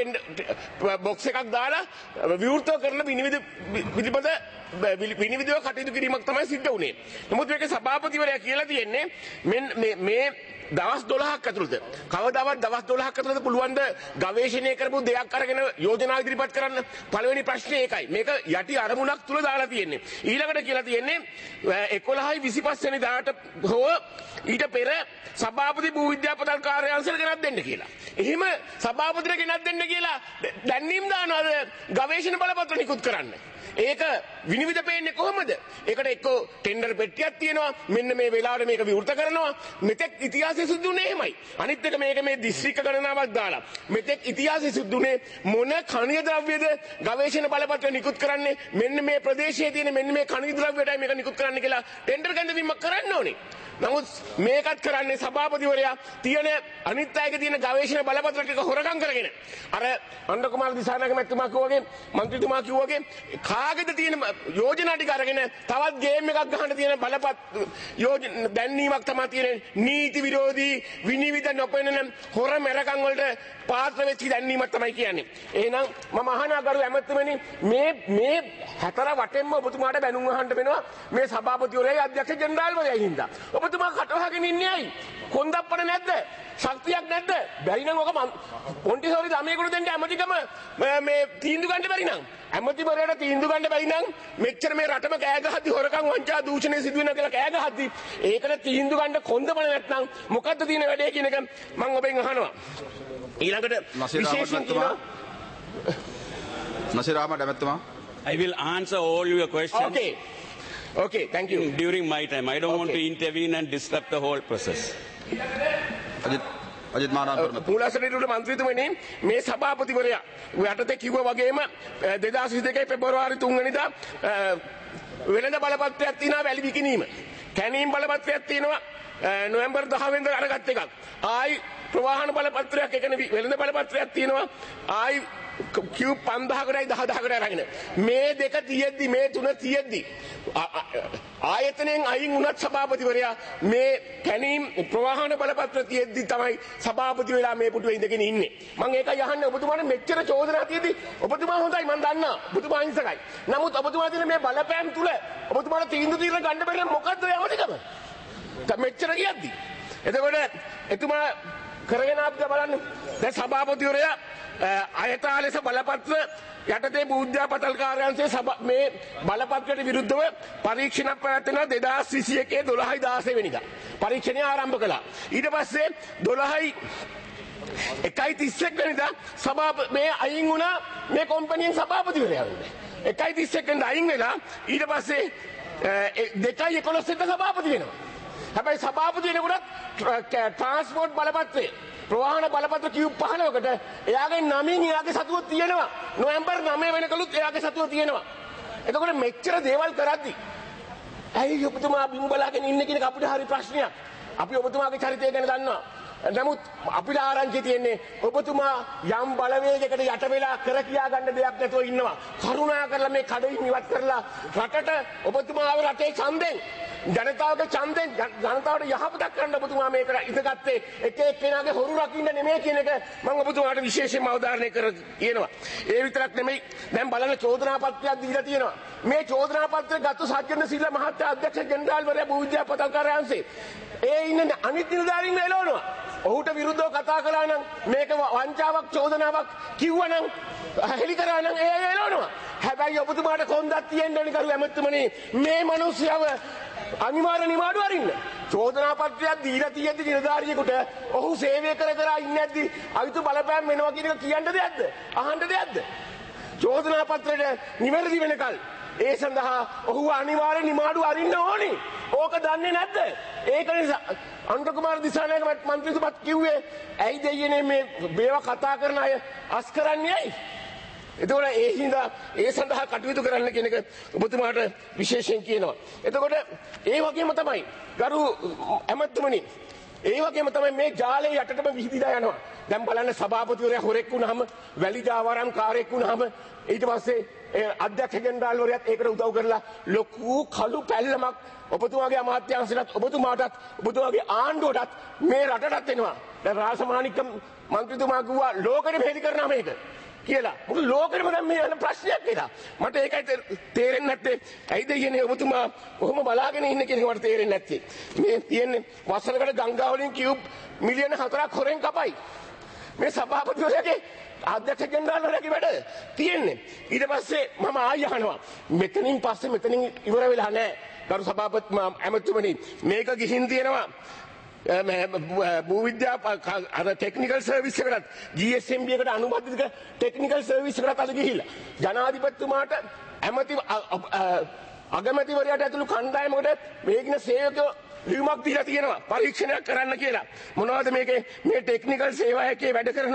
Speaker 8: බොක්ස් එකක් දාලා විවෘත කරන විනිවිද පිළිපද විනිවිදව කටයුතු කිරීමක් තමයි සිද්ධ වුණේ. නමුත් මේක සභාපතිවරයා කියලා තියෙන්නේ මේ මේ දවස් දොළහක් ඇතුළත කවදාවත් දවස් දොළහක් ඇතුළත පුළුවන් ද ගවේෂණය කරපු දෙයක් අරගෙන යෝජනා ඉදිරිපත් කරන්න. පළවෙනි ප්‍රශ්නේ ඒකයි. මේක යටි අරමුණක් තුල දාලා තියෙන්නේ. ඊළඟට කියලා තියෙන්නේ එකොළහයි විසිපස් වෙනිදාට හෝ ඊට පෙර සභාපති භූවිද්‍යා පතල් කාර්යාංශයට ගෙනත් දෙන්න කියලා. එහෙම සභාපතිට ගෙනත් දෙන්න කියලා දැන්වීම් දානවාද ගවේෂණ බලපත්‍ර නිකුත් කරන්න. ඒක විනිවිද පේන්නේ කොහොමද? ඒකට එක්කෝ ටෙන්ඩර් පෙට්ටියක් තියෙනවා. මෙන්න මේ වෙලාවට මේක විවෘත කරනවා. මෙතෙක් ඉතිහාසයේ සිදුුනේ එහෙමයි. අනිත් එක මේක මේ දිස්ත්‍රික්ක ගණනාවක් දාලා මෙතෙක් ඉතිහාසයේ සිදුුනේ මොන ඛනිජ ද්‍රව්‍යද ගවේෂණ බලපත්‍ර නිකුත් කරන්නේ මෙන්න මේ ප්‍රදේශයේ තියෙන මෙන්න මේ ඛනිජ ද්‍රව්‍යයටයි මේක නිකුත් කරන්න කියලා ටෙන්ඩර් ගැනීමක් කරන්න ඕනේ. නමුත් මේකත් කරන්නේ සභාපතිවරයා තියෙන අනිත් අයගේ තියෙන ගවේෂණ බලපත්‍ර ටික හොරකම් කරගෙන. අර අණ්ඩ කුමාර දිසානායක මැතිතුමා කිව්වාගේ මන්ත්‍රීතුමා කිව්වාගේ කාගෙද තියෙන යෝජනා ටික අරගෙන තවත් ගේම් එකක් ගහන්න තියෙන බලපත් යෝජන දැන්වීමක් තමයි තියෙන්නේ. නීති විරෝධී විනිවිද නොපෙනෙන හොර මෙරකම් වලට පාත්‍ර වෙච්ච දැන්වීමක් තමයි කියන්නේ. එහෙනම් මම අහනවා කරු ඇමතුමනි මේ මේ හතර වටෙන්ම ඔබතුමාට බැනුම් අහන්න වෙනවා මේ සභාපතිවරයායි අධ්‍යක්ෂ ජෙනරාල්වරයායි හින්දා. ඔබතුමා කටවහගෙන ඉන්නේ ඇයි? කොන්දප්පන නැද්ද? ශක්තියක් නැද්ද? බැරි නම් ඔක පොන්ටිසෝරි ළමයෙකුට දෙන්න ඇමතිකම මේ තීන්දුව ගන්න බැරි නම් ඇමතිවරයාට තීන්දුව ගන්න බැරි නම් මෙච්චර මේ රටම කෑ ගහද්දි හොරකම් වංචා දූෂණය සිදු වෙනවා කියලා කෑ ගහද්දි ඒකට තීන්දුව ගන්න කොන්දපන නැත්නම් මොකද්ද තියෙන වැඩේ කියන එක මම ඔබෙන් අහනවා. ඊළඟට විශේෂයෙන් කියනවා
Speaker 2: නසීර් Ahmed ඇමතුමා.
Speaker 5: I will answer all your questions.
Speaker 8: Okay. Okay, thank you.
Speaker 5: During my time. I don't okay. want to intervene and disrupt the whole process.
Speaker 2: Ajith Ajith මානාන්තර
Speaker 8: පූලාසනේරුවට මන්ත්‍රීතුමනි මේ සභාපතිවරයා යටතේ කිව්වා වගේම දෙදාස් විසිදෙකේ පෙබරවාරි තුන් වෙනිදා වෙළඳ බලපත්‍රයක් තියෙනවා වැලි විකිණීම. කැණීම් බලපත්‍රයක් තියෙනවා නොවැම්බර් දහ වෙනිදා අරගත් එකක්. ආයි ප්‍රවාහන බලපත්‍රයක් එකනේ වෙළඳ බලපත්‍රයක් තියෙනවා. ආයි කියුබ් පන්දාහකටයි දහදාහකට අරගෙන මේ දෙක තියෙද්දි මේ තුන තියෙද්දි ආයතනයෙන් අයින් වුණත් සභාපතිවරයා මේ කැණීම් ප්‍රවාහන බලපත්‍ර තියෙද්දි තමයි සභාපති වෙලා මේ පුටුවේ ඉඳගෙන ඉන්නේ. මම ඒකයි අහන්නේ ඔබතුමාට මෙච්චර චෝදනා තියෙද්දි ඔබතුමා හොඳයි මම දන්නවා. ඔබතුමා අහිංසකයි. නමුත් ඔබතුමා දෙන මේ බලපෑම් තුල ඔබතුමාට තීන්දුව తీරන ගන්න බැරි මොකද්ද යමතිකම? මෙච්චර කියද්දි. එතකොට එතුමා කරගෙන ආපද බලන්න. දැන් සභාපතිවරයා අයථා ලෙස බලපත්‍ර යටතේ බූජ්ජා පතල් කාර්යාංශයේ මේ බලපත්‍රයට විරුද්ධව පරීක්ෂණයක් පැවැත්වෙනවා දෙදාස් විසි එකේ දොළහයි දාසය වෙනිදා. පරීක්ෂණය ආරම්භ කළා. ඊට පස්සේ දොළහයි එකයි තිස් එක් වෙනිදා සභාප මේ අයින් වුණා මේ කොම්පැනියෙන් සභාපතිවරයා වෙන්නේ. එකයි තිස් එක් වෙනිදා අයින් වෙලා ඊට පස්සේ දෙකයි එකොළොස් වෙනිදා සභාපති වෙනවා. හැබැයි සභාපති වෙනකොට ට්‍රාන්ස්පෝර්ට් බලපත්‍රය ප්‍රවාහන බලපත්‍ර කියුබ් පහළොවකට එයාගේ නමින් එයාගේ සතුව තියෙනවා. නොවැම්බර් නවය වෙනකලුත් එයාගේ සතුව තියෙනවා. එතකොට මෙච්චර දේවල් කරද්දි ඇයි ඔබතුමා බිම් බලාගෙන ඉන්නේ කියන එක අපිට හරි ප්‍රශ්නයක්. අපි ඔබතුමාගේ චරිතය ගැන දන්නවා. නමුත් අපිට ආරංචි තියෙන්නේ ඔබතුමා යම් බලවේගයකට යට වෙලා කර කියා ගන්න දෙයක් නැතුව ඉන්නවා. කරුණා කරලා මේ කඩින් ඉවත් කරලා රටට ඔබතුමාව රටේ ඡන්දෙන් ජනතාවගේ ඡන්දෙන් ජනතාවට යහපතක් කරන්න ඔබතුමා මේක ඉඳගත්තේ එක එක්කෙනාගේ හොරු රකින්න නෙමෙයි කියන එක මම ඔබතුමාට විශේෂයෙන්ම අවධාරණය කර කියනවා. ඒ විතරක් නෙමෙයි දැන් බලන්න චෝදනා පත්‍රයක් දීලා තියෙනවා. මේ චෝදනා පත්‍රය ගත්තු සජ්ජන සිල්ල මහත්තයා අධ්‍යක්ෂ ජෙනරාල්වරයා බූජ්ජා පතල් කාර්යාංශේ ඒ ඉන්න අනිත් නිලධාරීන් එළවනවා. ඔහුට විරුද්ධව කතා කළා නම් මේක වංචාවක් චෝදනාවක් කිව්වනම් හෙලි කරා නම් ඒ එළවනවා. හැබැයි ඔබතුමාට කොන්දක් තියෙන්න ඕනි කරු ඇමතුමනි මේ මිනිස්සුව අනිවාර්ය නිවාඩු අරින්න. චෝදනා පත්‍රයක් දීලා තියෙද්දි නිලධාරියෙකුට ඔහු සේවය කර කර ඉන්නේ නැද්දි අයිතු බලපෑම් වෙනවා කියන එක කියන්න දෙයක්ද? අහන්න දෙයක්ද? චෝදනා පත්‍රයට නිවැරදි වෙනකල් ඒ සඳහා ඔහු අනිවාර්ය නිවාඩු අරින්න ඕනි. ඕක දන්නේ නැද්ද? ඒක නිසා අනුර කුමාර දිසානායක මන්ත්‍රීතුමත් කිව්වේ ඇයි දෙයියනේ මේ මේවා කතා කරන අය අස් කරන්නේ ඇයි? එතකොට ඒ හින්දා ඒ සඳහා කටයුතු කරන්න කියන එක ඔබතුමාට විශේෂයෙන් කියනවා. එතකොට ඒ වගේම තමයි ගරු ඇමතුමනි ඒ වගේම තමයි මේ ජාලේ යටටම විහිදිලා යනවා. දැන් බලන්න සභාපතිවරයා හොරෙක් වුණාම වැලි ජාවාරම් කාර්යයක් වුණාම ඊට පස්සේ අධ්‍යක්ෂ ජෙනරාල්වරයාත් ඒකට උදව් කරලා ලොකු කළු පැල්ලමක් ඔබතුමාගේ අමාත්‍යාංශයටත් ඔබතුමාටත් ඔබතුමාගේ ආණ්ඩුවටත් මේ රටටත් එනවා. දැන් රාසමාණික්ක මන්ත්‍රීතුමා කිව්වා ලෝකෙම හෙලි කරනවා මේක කියලා. මොකද ලෝකෙම දැන් මේ යන ප්‍රශ්නයක් කියලා. මට ඒකයි තේරෙන්නේ නැත්තේ. ඇයිද කියන්නේ ඔබතුමා කොහොම බලාගෙන ඉන්නේ කියන එක මට තේරෙන්නේ නැත්තේ. මේ තියෙන්නේ වසරකට ගංගා වලින් කියුබ් මිලියන හතරක් හොරෙන් කපයි. මේ සභාපතිවරයාගේ අධ්‍යක්ෂ ජෙනරාල්වරයාගේ වැඩ තියෙන්නේ. ඊට පස්සේ මම ආයෙ අහනවා මෙතනින් පස්සේ මෙතනින් ඉවර වෙලා නැහැ. ගරු සභාපති ඇමතුමනි මේක ගිහින් තියෙනවා භූ විද්‍යා අර ටෙක්නිකල් සර්විස් එකකට ජී එස් එම් බී එකට අනුබද්ධිත ටෙක්නිකල් සර්විස් එකකට අද ගිහිල්ලා ජනාධිපතිතුමාට ඇමති අගමැතිවරයාට ඇතුළු කණ්ඩායමකට මේකින සේවකයෝ ලියුමක් දීලා තියෙනවා පරීක්ෂණයක් කරන්න කියලා. මොනවද මේකේ මේ ටෙක්නිකල් සේවායකේ වැඩ කරන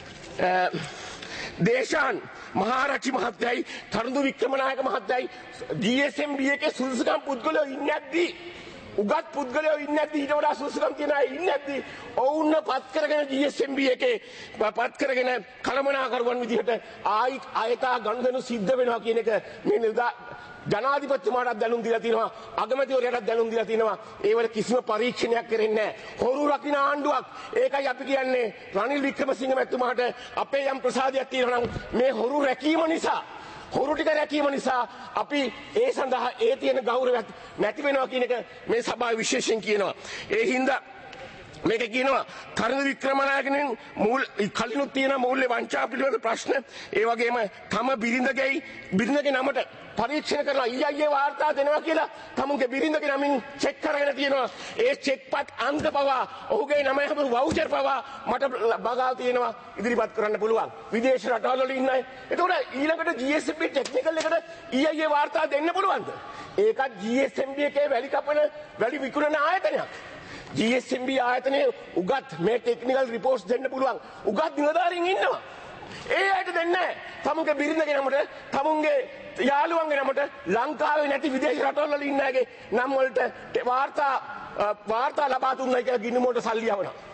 Speaker 8: දේශාන් මහාරච්චි මහත්තයයි තරුදු වික්‍රමනායක මහත්තයයි ජී එස් එම් බී එකේ සුදුසුකම් පුද්ගලයෝ ඉන්නේ නැද්දි උගත් පුද්ගලයෝ ඉන්නේ නැද්දි ඊට වඩා සුදුසුකම් තියන අය ඉන්නේ නැද්දි ඔවුන්ව පත් කරගෙන ජී එස් එම් බී එකේ පත් කරගෙන කළමනාකරුවන් විදිහට ආයි ආයතා ගනුදෙනු සිද්ධ වෙනවා කියන එක මේ නිලධා ජනාධිපතිතුමාටත් දැනුම් දීලා තියෙනවා අගමැතිවරයාටත් දැනුම් දීලා තියෙනවා ඒවල කිසිම පරීක්ෂණයක් කරන්නේ නැහැ හොරු රකින්න ආණ්ඩුවක් ඒකයි අපි කියන්නේ රනිල් වික්‍රමසිංහ මැතිතුමාට අපේ යම් ප්‍රසාදයක් තියෙනවා නම් මේ හොරු රැකීම නිසා හොරු ටික රැකීම නිසා අපි ඒ සඳහා ඒ තියෙන ගෞරවයක් නැති වෙනවා කියන එක මේ සභාව විශේෂයෙන් කියනවා ඒ හින්දා මේක කියනවා තරුණ වික්‍රමනායකගෙන් මූල කලිනුත් තියෙන මූල්‍ය වංචා පිළිබඳ ප්‍රශ්න ඒ වගේම තම බිරිඳගේ බිරිඳගේ නමට පරීක්ෂණ කරලා ඊයේ වාර්තා දෙනවා කියලා තමුන්ගේ බිරිඳගේ නමින් චෙක් කරගෙන තියෙනවා ඒ චෙක්පත් අංක පවා ඔහුගේ නම හැම වවුචර් පවා මට බගා තියෙනවා ඉදිරිපත් කරන්න පුළුවන් විදේශ රටවල වල ඉන්න අය එතකොට ඊළඟට G S M B technical එකට ඊයේ වාර්තා දෙන්න පුළුවන්ද ඒකත් ජී එස් එම් බී එකේ වැලි කපන වැලි විකුණන ආයතනයක් ජී එස් එම් බී ආයතනයේ උගත් මේ ටෙක්නිකල් රිපෝට්ස් දෙන්න පුළුවන් උගත් නිලධාරීන් ඉන්නවා ඒ අයට දෙන්නේ නැහැ තමුන්ගේ බිරිඳගේ නමට තමුන්ගේ යාළුවන්ගේ නමට ලංකාවේ නැති විදේශ රටවල් වල ඉන්න අයගේ නම් වලට වාර්තා වාර්තා ලබා දුන්නයි කියලා ගිණුමකට සල්ලි යවනවා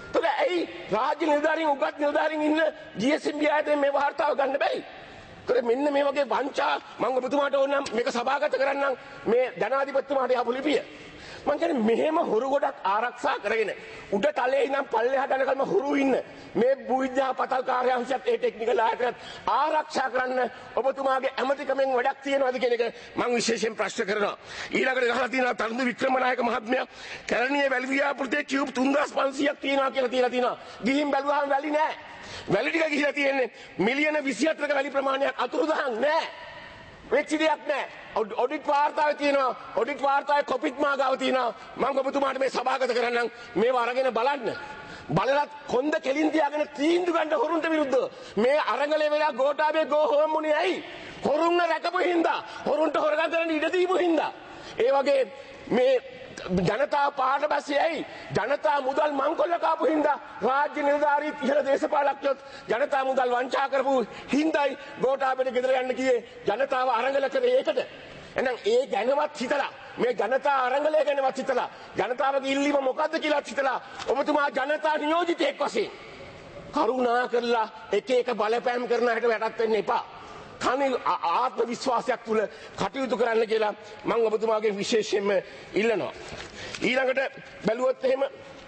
Speaker 8: තොල ඇයි රාජ්‍ය නිලධාරීන් උගත් නිලධාරීන් ඉන්න ජී එස් එම් බී ආයතනයේ මේ වාර්තාව ගන්න බැයි? තොල මෙන්න මේ වගේ වංචා මම ඔබතුමාට ඕන නම් මේක සභාගත කරන්නම් මේ ජනාධිපතිතුමාට යහපු ලිපිය. මං කියන්නේ මෙහෙම හොරු ගොඩක් ආරක්ෂා කරගෙන උඩ තලයේ ඉඳන් පල්ලෙහාට යනකල්ම හොරු ඉන්න මේ භූවිද්‍යා පතල් කාර්යාංශයත් ඒ ටෙක්නිකල් ආයතනත් ආරක්ෂා කරන්න ඔබතුමාගේ ඇමතිකමෙන් වැඩක් තියෙනවද කියන එක මං විශේෂයෙන් ප්‍රශ්න කරනවා. ඊළඟට ගහලා තියෙනවා තරුණ වික්‍රමනායක මහත්මයා කැලණියේ වැලි ව්‍යාපෘතියේ කියුබ් තුන්දාස් පන්සීයක් තියෙනවා කියලා තියලා තියෙනවා. ගිහින් බැලුවාම වැලි නෑ. වැලි ටික ගිහිලා තියෙන්නේ මිලියන විසි හතරක වැලි ප්‍රමාණයක් අතුරුදහන් නෑ. වෙච්ච දෙයක් නෑ. ඔඩිට් වාර්තාවේ තියෙනවා. ඔඩිට් වාර්තාවේ කොපිත් මාගාව තියෙනවා. මම ඔබතුමාට මේ සභාගත කරන්නම් මේව අරගෙන බලන්න. බලලත් කොන්ද කෙලින් තියාගෙන තීන්දුව ගන්න හොරුන්ට විරුද්ධව මේ අරගලේ වෙලා ගෝඨාභය ගෝ හෝම් මුනේ ඇයි? හොරුන්ව රැකපු හින්දා, හොරුන්ට හොරගම් කරන්න ඉඩ දීපු හින්දා. ඒ වගේ මේ ජනතා පාට බැස්සේ ඇයි? ජනතා මුදල් මංකොල්ල කාපු හින්දා රාජ්‍ය නිලධාරීත් ඉහළ දේශපාලකයොත් ජනතා මුදල් වංචා කරපු හින්දායි ගෝඨාභයට ගෙදර යන්න ගියේ ජනතාව අරගල කරේ ඒකට. එහෙනම් ඒ ගැනවත් හිතලා මේ ජනතා අරගලය ගැනවත් හිතලා ජනතාවගේ ඉල්ලීම මොකද්ද කියලා හිතලා ඔබතුමා ජනතා නියෝජිතයෙක් වශයෙන් කරුණා කරලා එක එක බලපෑම් කරන හැට වැටත් වෙන්න එපා. කණේ ආත්ම විශ්වාසයක් තුල කටයුතු කරන්න කියලා මම ඔබතුමාගෙන් විශේෂයෙන්ම ඉල්ලනවා. ඊළඟට බැලුවොත් එහෙම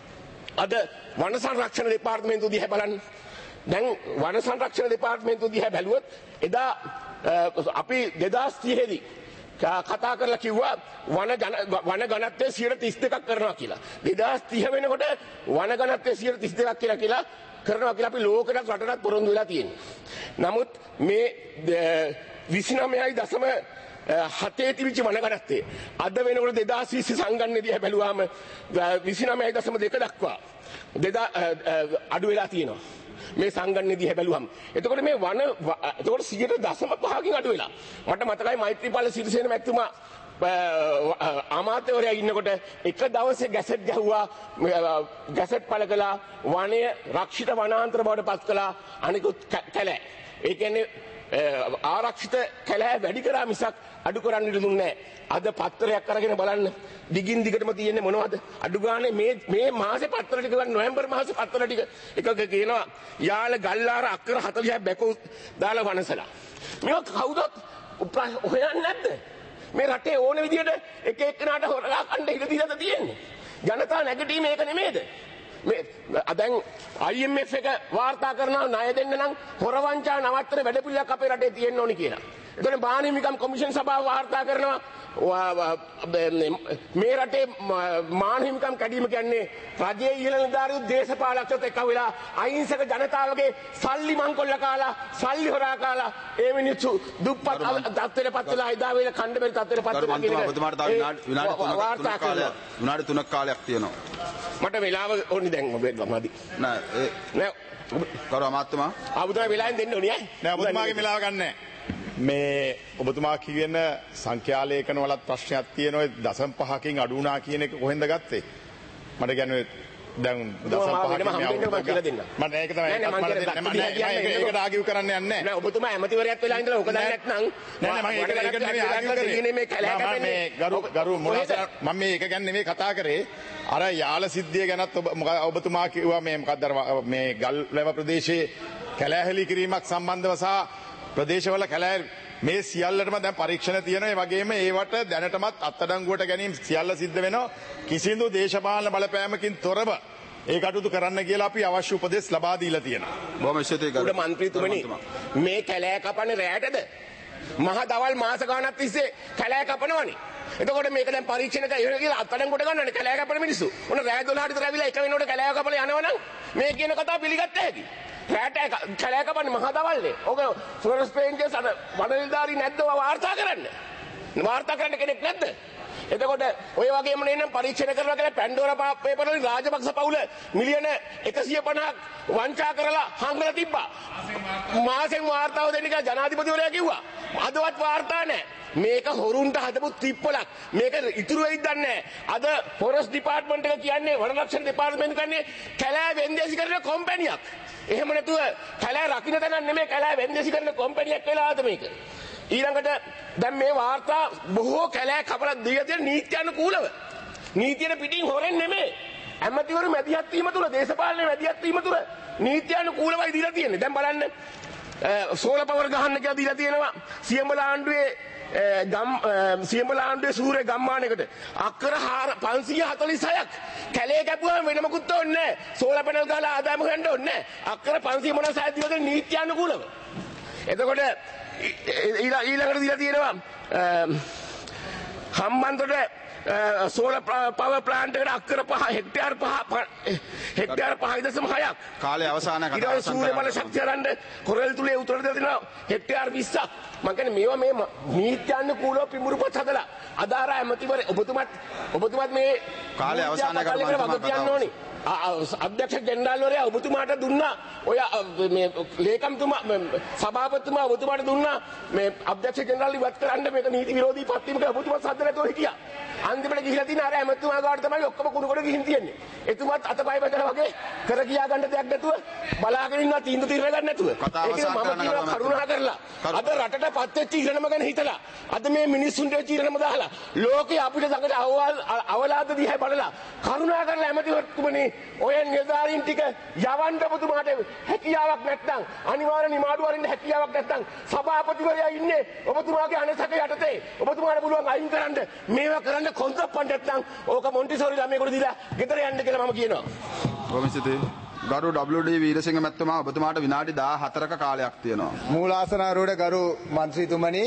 Speaker 8: අද වන සංරක්ෂණ දෙපාර්තමේන්තුව දිහා බලන්න. දැන් වන සංරක්ෂණ දෙපාර්තමේන්තුව දිහා බැලුවොත් එදා අපි දෙදාස් තිහේ දී කතා කරලා කිව්වා වන වන ගණත්වය සියයට තිස් දෙකක් කරනවා කියලා. දෙදාස් තිහ වෙනකොට වන ගණත්වය සියයට තිස් දෙකක් කියලා කියලා කරනවා කියලා අපි ලෝකෙටත් රටටත් පොරොන්දු වෙලා තියෙනවා. නමුත් මේ විසිනමයයි දශම හතේ තිබිච්ච වන ගණත්වය අද වෙනකොට දෙදාස් විසි සංගණනය දිහා බැලුවාම විසිනමයයි දශම දෙක දක්වා දෙදා අඩු වෙලා තියෙනවා. මේ සංගණනය දිහා බැලුවම එතකොට මේ වන එතකොට සියයට දශම පහකින් අඩු වෙලා. මට මතකයි මෛත්‍රීපාල සිරිසේන මැතිතුමා අමාත්‍යවරයා ඉන්නකොට එක දවසේ ගැසට් ගැහුවා ගැසට් පළ කළා වනය රක්ෂිත වනාන්තර බවට පත් කළා අනිකුත් කැලෑ. ඒ කියන්නේ ආරක්ෂිත කැලෑ වැඩි කරා මිසක් අඩු කරන්න ඉඩ දුන්නේ නැහැ. අද පත්‍රයක් අරගෙන බලන්න දිගින් දිගටම තියෙන්නේ මොනවද? අඩු ගානේ මේ මේ මාසේ පත්‍ර ටික ගන්න නොවැම්බර් මාසේ පත්‍ර ටික එකක කියනවා යාල ගල්ලාර අක්කර හතලිහක් බැකෝ දාලා වනසලා. මේක කවුදත් හොයන්නේ නැද්ද? මේ රටේ ඕන විදියට එක එක්කෙනාට හොරලා කණ්ඩ ඉඳ දීලා තියෙන්නේ. ජනතා නැගිටීම මේක නෙමෙයිද? මේ දැන් ආයි එම් එෆ් එක වාර්තා කරනවා ණය දෙන්න නම් හොරවංචා නවත්තන වැඩපිළිවෙලක් අපේ රටේ තියෙන්න ඕනි කියලා. එතකොට මානවිකම් කොමිෂන් සභාව වාර්තා කරනවා මේ රටේ මානවිකම් කැඩීම කියන්නේ රජයේ ඉහළ නිලධාරීන් දේශපාලකයොත් එක්ක වෙලා අහිංසක ජනතාවගේ සල්ලි මංකොල්ල කාලා සල්ලි හොරා කාලා ඒ මිනිස්සු දුප්පත් තත්ත්වයටපත් වෙලා ඉදා වේල කණ්ඩ බැරි තත්ත්වයටපත් වෙලා කියන
Speaker 2: ඔබතුමාට තව විනාඩි තුනක් විනාඩි තුනක් කාලයක් තියෙනවා.
Speaker 8: මට වෙලාව ඕනේ දැන් මදි.
Speaker 2: නෑ ඒ
Speaker 8: නෑ
Speaker 2: කරු අමාත්‍යමා
Speaker 8: ආබුදා වෙලාවෙන් දෙන්න ඕනේ ඈ.
Speaker 3: නෑ ඔබතුමාගේ වෙලාව ගන්නෑ. මේ ඔබතුමා කියන සංඛ්‍යාලේඛන වලත් ප්‍රශ්නයක් තියෙනවා දශම පහකින් අඩු වුණා කියන එක කොහෙන්ද ගත්තේ? මට කියන්නේ දැන් දශම පහකින් මම කියලා දෙන්න. මම ඒක තමයි මම ඒකට ආගිව් කරන්න යන්නේ නැහැ.
Speaker 8: නෑ ඔබතුමා ඇමතිවරයෙක් වෙලා ඉඳලා ඔක දන්නේ නැත්නම්
Speaker 3: නෑ නෑ මම ඒක ඒක නෙමෙයි ආගිව් කරේ.
Speaker 8: මේ කැලෑ
Speaker 3: මේ ගරු ගරු මොනවාද මම මේ ඒක ගැන නෙමෙයි කතා කරේ. අර යාල සිද්ධිය ගැනත් ඔබතුමා කිව්වා මේ මොකක්ද මේ ගල්වැව ප්‍රදේශයේ කැලෑහෙලි කිරීමක් සම්බන්ධව සහ ප්‍රදේශවල කැලෑ මේ සියල්ලටම දැන් පරීක්ෂණ තියෙනවා. ඒ වගේම ඒවට දැනටමත් අත්අඩංගුවට ගැනීම සියල්ල සිද්ධ වෙනවා. කිසිදු දේශපාලන බලපෑමකින් තොරව ඒ කටයුතු කරන්න කියලා අපි අවශ්‍ය උපදෙස් ලබා දීලා තියෙනවා.
Speaker 2: බොහොම ස්තුතියි ගරු
Speaker 8: මන්ත්‍රීතුමනි. මේ කැලෑ කපන්නේ රැයටද? මහ දවල් මාස ගාණක් තිස්සේ කැලෑ කපනවනේ. එතකොට මේක දැන් පරීක්ෂණ කරලා කියලා අත්අඩංගුවට ගන්නනේ කැලෑ කපන මිනිස්සු. ඔන්න රැය දොළහට විතර ඇවිල්ලා එක වෙනකොට කැලෑ කපලා යනවනම් මේ කියන කතාව පිළිගත්ත හැකි. රැට කැලෑ කපන්නේ මහ දවල්නේ. ඔක ෆොරස්ට් රේන්ජර්ස් අර වන නිලධාරී නැද්ද වාර්තා කරන්න? වාර්තා කරන්න කෙනෙක් නැද්ද? එතකොට ඔය වගේම නේනම් පරීක්ෂණ කරනවා කියලා පැන්ඩෝරා පේපර් වලින් රාජපක්ෂ පවුල මිලියන එකසිය පනහක් වංචා කරලා හංගලා තිබ්බා. මාසෙන් වාර්තාව දෙන්න කියලා ජනාධිපතිවරයා කිව්වා. අදවත් වාර්තා නැහැ. මේක හොරුන්ට හදපු තිප්පලක්. මේක ඉතුරු වෙයිද නැහැ. අද ෆොරස්ට් ඩිපාර්ට්මන්ට් එක කියන්නේ වනරක්ෂණ දෙපාර්තමේන්තුව කියන්නේ කැලෑ වෙන්දේසි කරන කම්පැනියක්. එහෙම නැතුව කැලෑ රකින්න තැනක් නෙමෙයි කැලෑ වෙන්දේසි කරන කම්පැනියක් වෙලාද මේක. ඊළඟට දැන් මේ වාර්තා බොහෝ කැලෑ කපලා දීලා තියෙන නීත්‍යානුකූලව. නීතියට පිටින් හොරෙන් නෙමෙයි. ඇමතිවරු මැදිහත් වීම තුළ දේශපාලන මැදිහත් වීම තුළ නීත්‍යානුකූලවයි දීලා තියෙන්නේ. දැන් බලන්න සෝල පවර් ගහන්න කියලා දීලා තියෙනවා සියඹල ආණ්ඩුවේ ගම් සියඹල ආණ්ඩුවේ සූරේ ගම්මානයකට අක්කර පන්සිය හතළිස් හයක් කැලේ කැපුවාම වෙන මොකුත් ඕනේ නැහැ. සෝල පැනල් ගහලා ආදායම හොයන්න ඕනේ නැහැ. අක්කර පන්සිය මොනවාද සාධ්‍යවද නීත්‍යානුකූලව. එතකොට ඊළඟට දීලා තියෙනවා හම්බන්තොට සෝල පවර් ප්ලාන්ට් එකට අක්කර පහ හෙක්ටයාර් පහ හෙක්ටයාර් පහයි දශම හයක්
Speaker 2: කාලේ අවසාන කතාව
Speaker 8: ඊට සූර්ය බල ශක්තිය රණ්ඩ කොරල් තුලේ උතුරට දෙලා තිනවා හෙක්ටයාර් විස්සක්. මම කියන්නේ මේවා මේ නීත්‍යානුකූලව පිඹුරුපත් හදලා අදාර ඇමතිවර ඔබතුමත් ඔබතුමත් මේ
Speaker 2: කාලේ අවසාන කතාව
Speaker 8: අධ්‍යක්ෂ ජෙනරාල්වරයා ඔබතුමාට දුන්නා ඔය මේ ලේකම්තුමා සභාපතිතුමා ඔබතුමාට දුන්නා මේ අධ්‍යක්ෂ ජෙනරාල් ඉවත් කරන්න මේක නීති විරෝධී පත්වීමට ඔබතුමා සද්ද නැතුව හිටියා. අන්තිමට ගිහිලා තියෙන අර ඇමතුමා ගාවට තමයි ඔක්කොම කුණු කොට ගිහින් තියෙන්නේ. එතුමාත් අතපය බැඳලා වගේ කර කියා ගන්න දෙයක් නැතුව බලාගෙන ඉන්නවා තීන්දුව తీරන ගන්න නැතුව. ඒක මම කියනවා කරුණා කරලා අද රටට පත් වෙච්ච ඉරණම ගැන හිතලා අද මේ මිනිස්සුන්ට වෙච්ච ඉරණම දාලා ලෝකේ අපිට ළඟට අවලාද දිහා බලලා කරුණා කරලා ඇමතිවරතුමනි ඔය නිලධාරීන් ටික යවන්න ඔබතුමාට හැකියාවක් නැත්නම් අනිවාර්ය නිමාඩු වරින්න හැකියාවක් නැත්නම් සභාපතිවරයා ඉන්නේ ඔබතුමාගේ අනසක යටතේ ඔබතුමාට පුළුවන් අයින් කරන්න මේවා කරන්න කොන්ත්‍රප්පන් නැත්නම් ඕක මොන්ටිසෝරි ළමයෙකුට දීලා ගෙදර යන්න කියලා මම කියනවා.
Speaker 2: කොහොමද ගරු ඩබ්ලිව්.ඩී. වීරසිංහ මැතිතුමා ඔබතුමාට විනාඩි දාහතරක කාලයක් තියෙනවා.
Speaker 9: මූලාසනාරූඪ ගරු මන්ත්‍රීතුමනි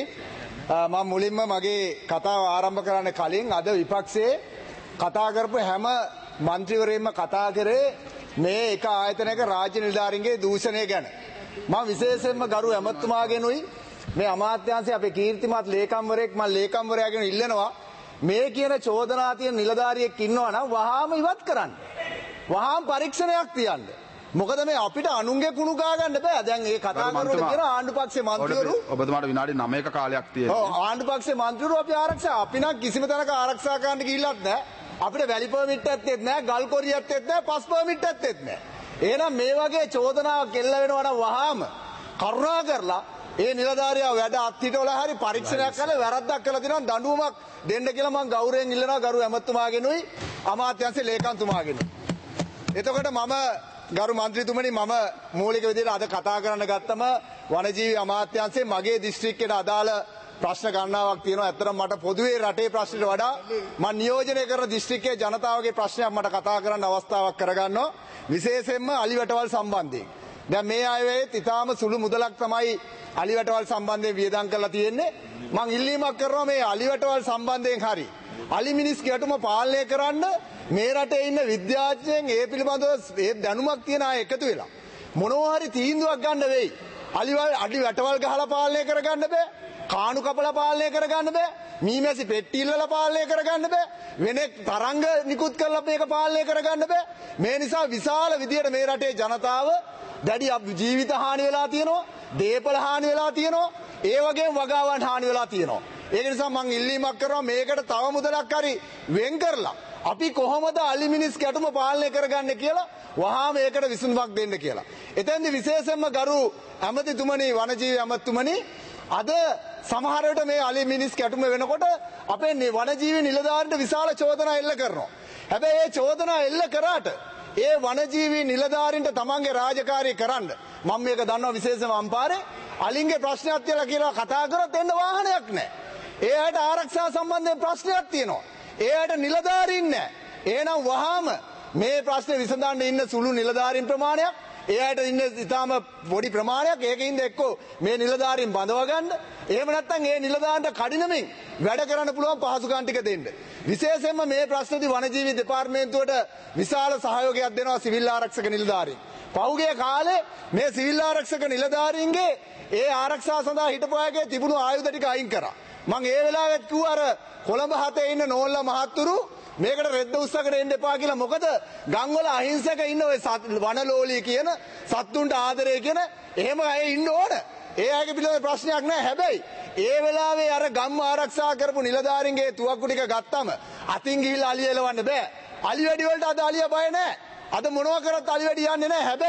Speaker 9: මම මුලින්ම මගේ කතාව ආරම්භ කරන්න කලින් අද විපක්ෂයේ කතා කරපු හැම මන්ත්‍රීවරයෙක්ම කතා කරේ මේ එක ආයතනයක රාජ්‍ය නිලධාරීන්ගේ දූෂණය ගැන. මම විශේෂයෙන්ම ගරු ඇමතුමාගෙනුයි මේ අමාත්‍යාංශයේ අපේ කීර්තිමත් ලේකම්වරයෙක් මම ලේකම්වරයාගෙන ඉල්ලනවා මේ කියන චෝදනා තියෙන නිලධාරියෙක් ඉන්නවා නම් වහාම ඉවත් කරන්න. වහාම පරීක්ෂණයක් තියන්න. මොකද මේ අපිට අනුන්ගේ කුණු ගා ගන්න බෑ. දැන් මේ කතා කරනකොට කියන ආණ්ඩුපක්ෂයේ මන්ත්‍රීවරු
Speaker 2: ඔබතුමාට විනාඩි නවයක කාලයක් තියෙනවා.
Speaker 9: ඔව් ආණ්ඩුපක්ෂයේ මන්ත්‍රීවරු අපි ආරක්ෂා අපි නම් කිසිම තැනක ආරක්ෂා කරන්න ගිහිල්ලත් නැහැ. අපිට වැලි පර්මිට් ඇත්තෙත් නැහැ, ගල් කොරියක් ඇත්තෙත් නැහැ, පස් පර්මිට් ඇත්තෙත් නැහැ. එහෙනම් මේ වගේ චෝදනාවක් එල්ල වෙනවා නම් වහාම කරුණා කරලා ඒ නිලධාරියා වැඩ අත්හිටවලා හරි පරීක්ෂණයක් කරලා වැරද්දක් කළා දිනවා දඬුවමක් දෙන්න කියලා මම ගෞරවයෙන් ඉල්ලනවා ගරු ඇමතුමාගෙනුයි අමාත්‍යාංශයේ ලේකම්තුමාගෙනුයි. එතකොට මම ගරු මන්ත්‍රීතුමනි මම මූලික විදිහට අද කතා කරන්න ගත්තම වනජීවි අමාත්‍යාංශයේ මගේ දිස්ත්‍රික්කයට අදාළ ප්‍රශ්න ගණනාවක් තියෙනවා. ඇත්තටම මට පොදුවේ රටේ ප්‍රශ්නට වඩා මම නියෝජනය කරන දිස්ත්‍රික්කයේ ජනතාවගේ ප්‍රශ්නයක් මට කතා කරන්න අවස්ථාවක් කරගන්නවා. විශේෂයෙන්ම අලිවැටවල් සම්බන්ධයෙන්. දැන් මේ ආයවැයේත් ඉතාම සුළු මුදලක් තමයි අලිවැටවල් සම්බන්ධයෙන් වියදම් කරලා තියෙන්නේ. මම ඉල්ලීමක් කරනවා මේ අලිවැටවල් සම්බන්ධයෙන් හරි අලි මිනිස් ගැටුම පාලනය කරන්න මේ රටේ ඉන්න විද්‍යාඥයන් ඒ පිළිබඳව ඒ දැනුමක් තියෙන අය එකතු වෙලා මොනවා හරි තීන්දුවක් ගන්න වෙයි. අලිවැල් අලි වැටවල් ගහලා පාලනය කරගන්න බෑ. කාණු කපලා පාලනය කරගන්න බෑ. මීමැසි පෙට්ටි ඉල්ලලා පාලනය කරගන්න බෑ. වෙන තරංග නිකුත් කරලා මේක පාලනය කරගන්න බෑ. මේ නිසා විශාල විදියට මේ රටේ ජනතාව දැඩි ජීවිත හානි වෙලා තියෙනවා. දේපල හානි වෙලා තියෙනවා. ඒ වගේම වගාවන් හානි වෙලා තියෙනවා. ඒක නිසා මම ඉල්ලීමක් කරනවා මේකට තව මුදලක් හරි වෙන් කරලා අපි කොහොමද අලි මිනිස් ගැටුම පාලනය කරගන්නේ කියලා වහාම ඒකට විසඳුමක් දෙන්න කියලා. එතෙන්දි විශේෂයෙන්ම ගරු ඇමතිතුමනි වනජීවි ඇමතිතුමනි අද සමහර විට මේ අලි මිනිස් ගැටුම වෙනකොට අපේ වනජීවි නිලධාරීන්ට විශාල චෝදනා එල්ල කරනවා. හැබැයි ඒ චෝදනා එල්ල කරාට ඒ වනජීවි නිලධාරීන්ට තමන්ගේ රාජකාරිය කරන්න මම මේක දන්නවා විශේෂම අම්පාරේ අලින්ගේ ප්‍රශ්නයක් තියලා කියලා කතා කරොත් එන්න වාහනයක් නැහැ. ඒ අයට ආරක්ෂා සම්බන්ධයෙන් ප්‍රශ්නයක් තියෙනවා. ඒ අයට නිලධාරීන් නැහැ. එහෙනම් වහාම මේ ප්‍රශ්නේ විසඳන්න ඉන්න සුළු නිලධාරීන් ප්‍රමාණයක් ඒ අයට ඉන්න ඉතාම පොඩි ප්‍රමාණයක් ඒකින්ද එක්කෝ මේ නිලධාරීන් බඳව ගන්න. එහෙම නැත්නම් ඒ නිලධාරීන්ට කඩිනමින් වැඩ කරන්න පුළුවන් පහසුකම් ටික දෙන්න. විශේෂයෙන්ම මේ ප්‍රශ්නදී වනජීවි දෙපාර්තමේන්තුවට විශාල සහයෝගයක් දෙනවා සිවිල් ආරක්ෂක නිලධාරීන්. පහුගිය කාලේ මේ සිවිල් ආරක්ෂක නිලධාරීන්ගේ ඒ ආරක්ෂා සඳහා හිටපු අයගේ තිබුණු ආයුධ ටික අයින් කරා. මම ඒ වෙලාවෙත් කිව්වා අර කොළඹ හතේ ඉන්න නෝල්ලා මහත්තුරු මේකට රෙද්ද උස්සකට එන්න එපා කියලා. මොකද ගම්වල අහිංසක ඉන්න ඔය වනලෝලී කියන සත්තුන්ට ආදරය කියන එහෙම අය ඉන්න ඕන. ඒ අයගේ පිළිබඳ ප්‍රශ්නයක් නැහැ. හැබැයි ඒ වෙලාවේ අර ගම් ආරක්ෂා කරපු නිලධාරීන්ගේ තුවක්කු ටික ගත්තම අතින් ගිහිල්ලා අලිය එලවන්න බෑ. අලි වැඩි වලට අද අලිය බය නැහැ. අද මොනවා කරත් අලි වැඩි යන්නේ නැහැ. හැබැයි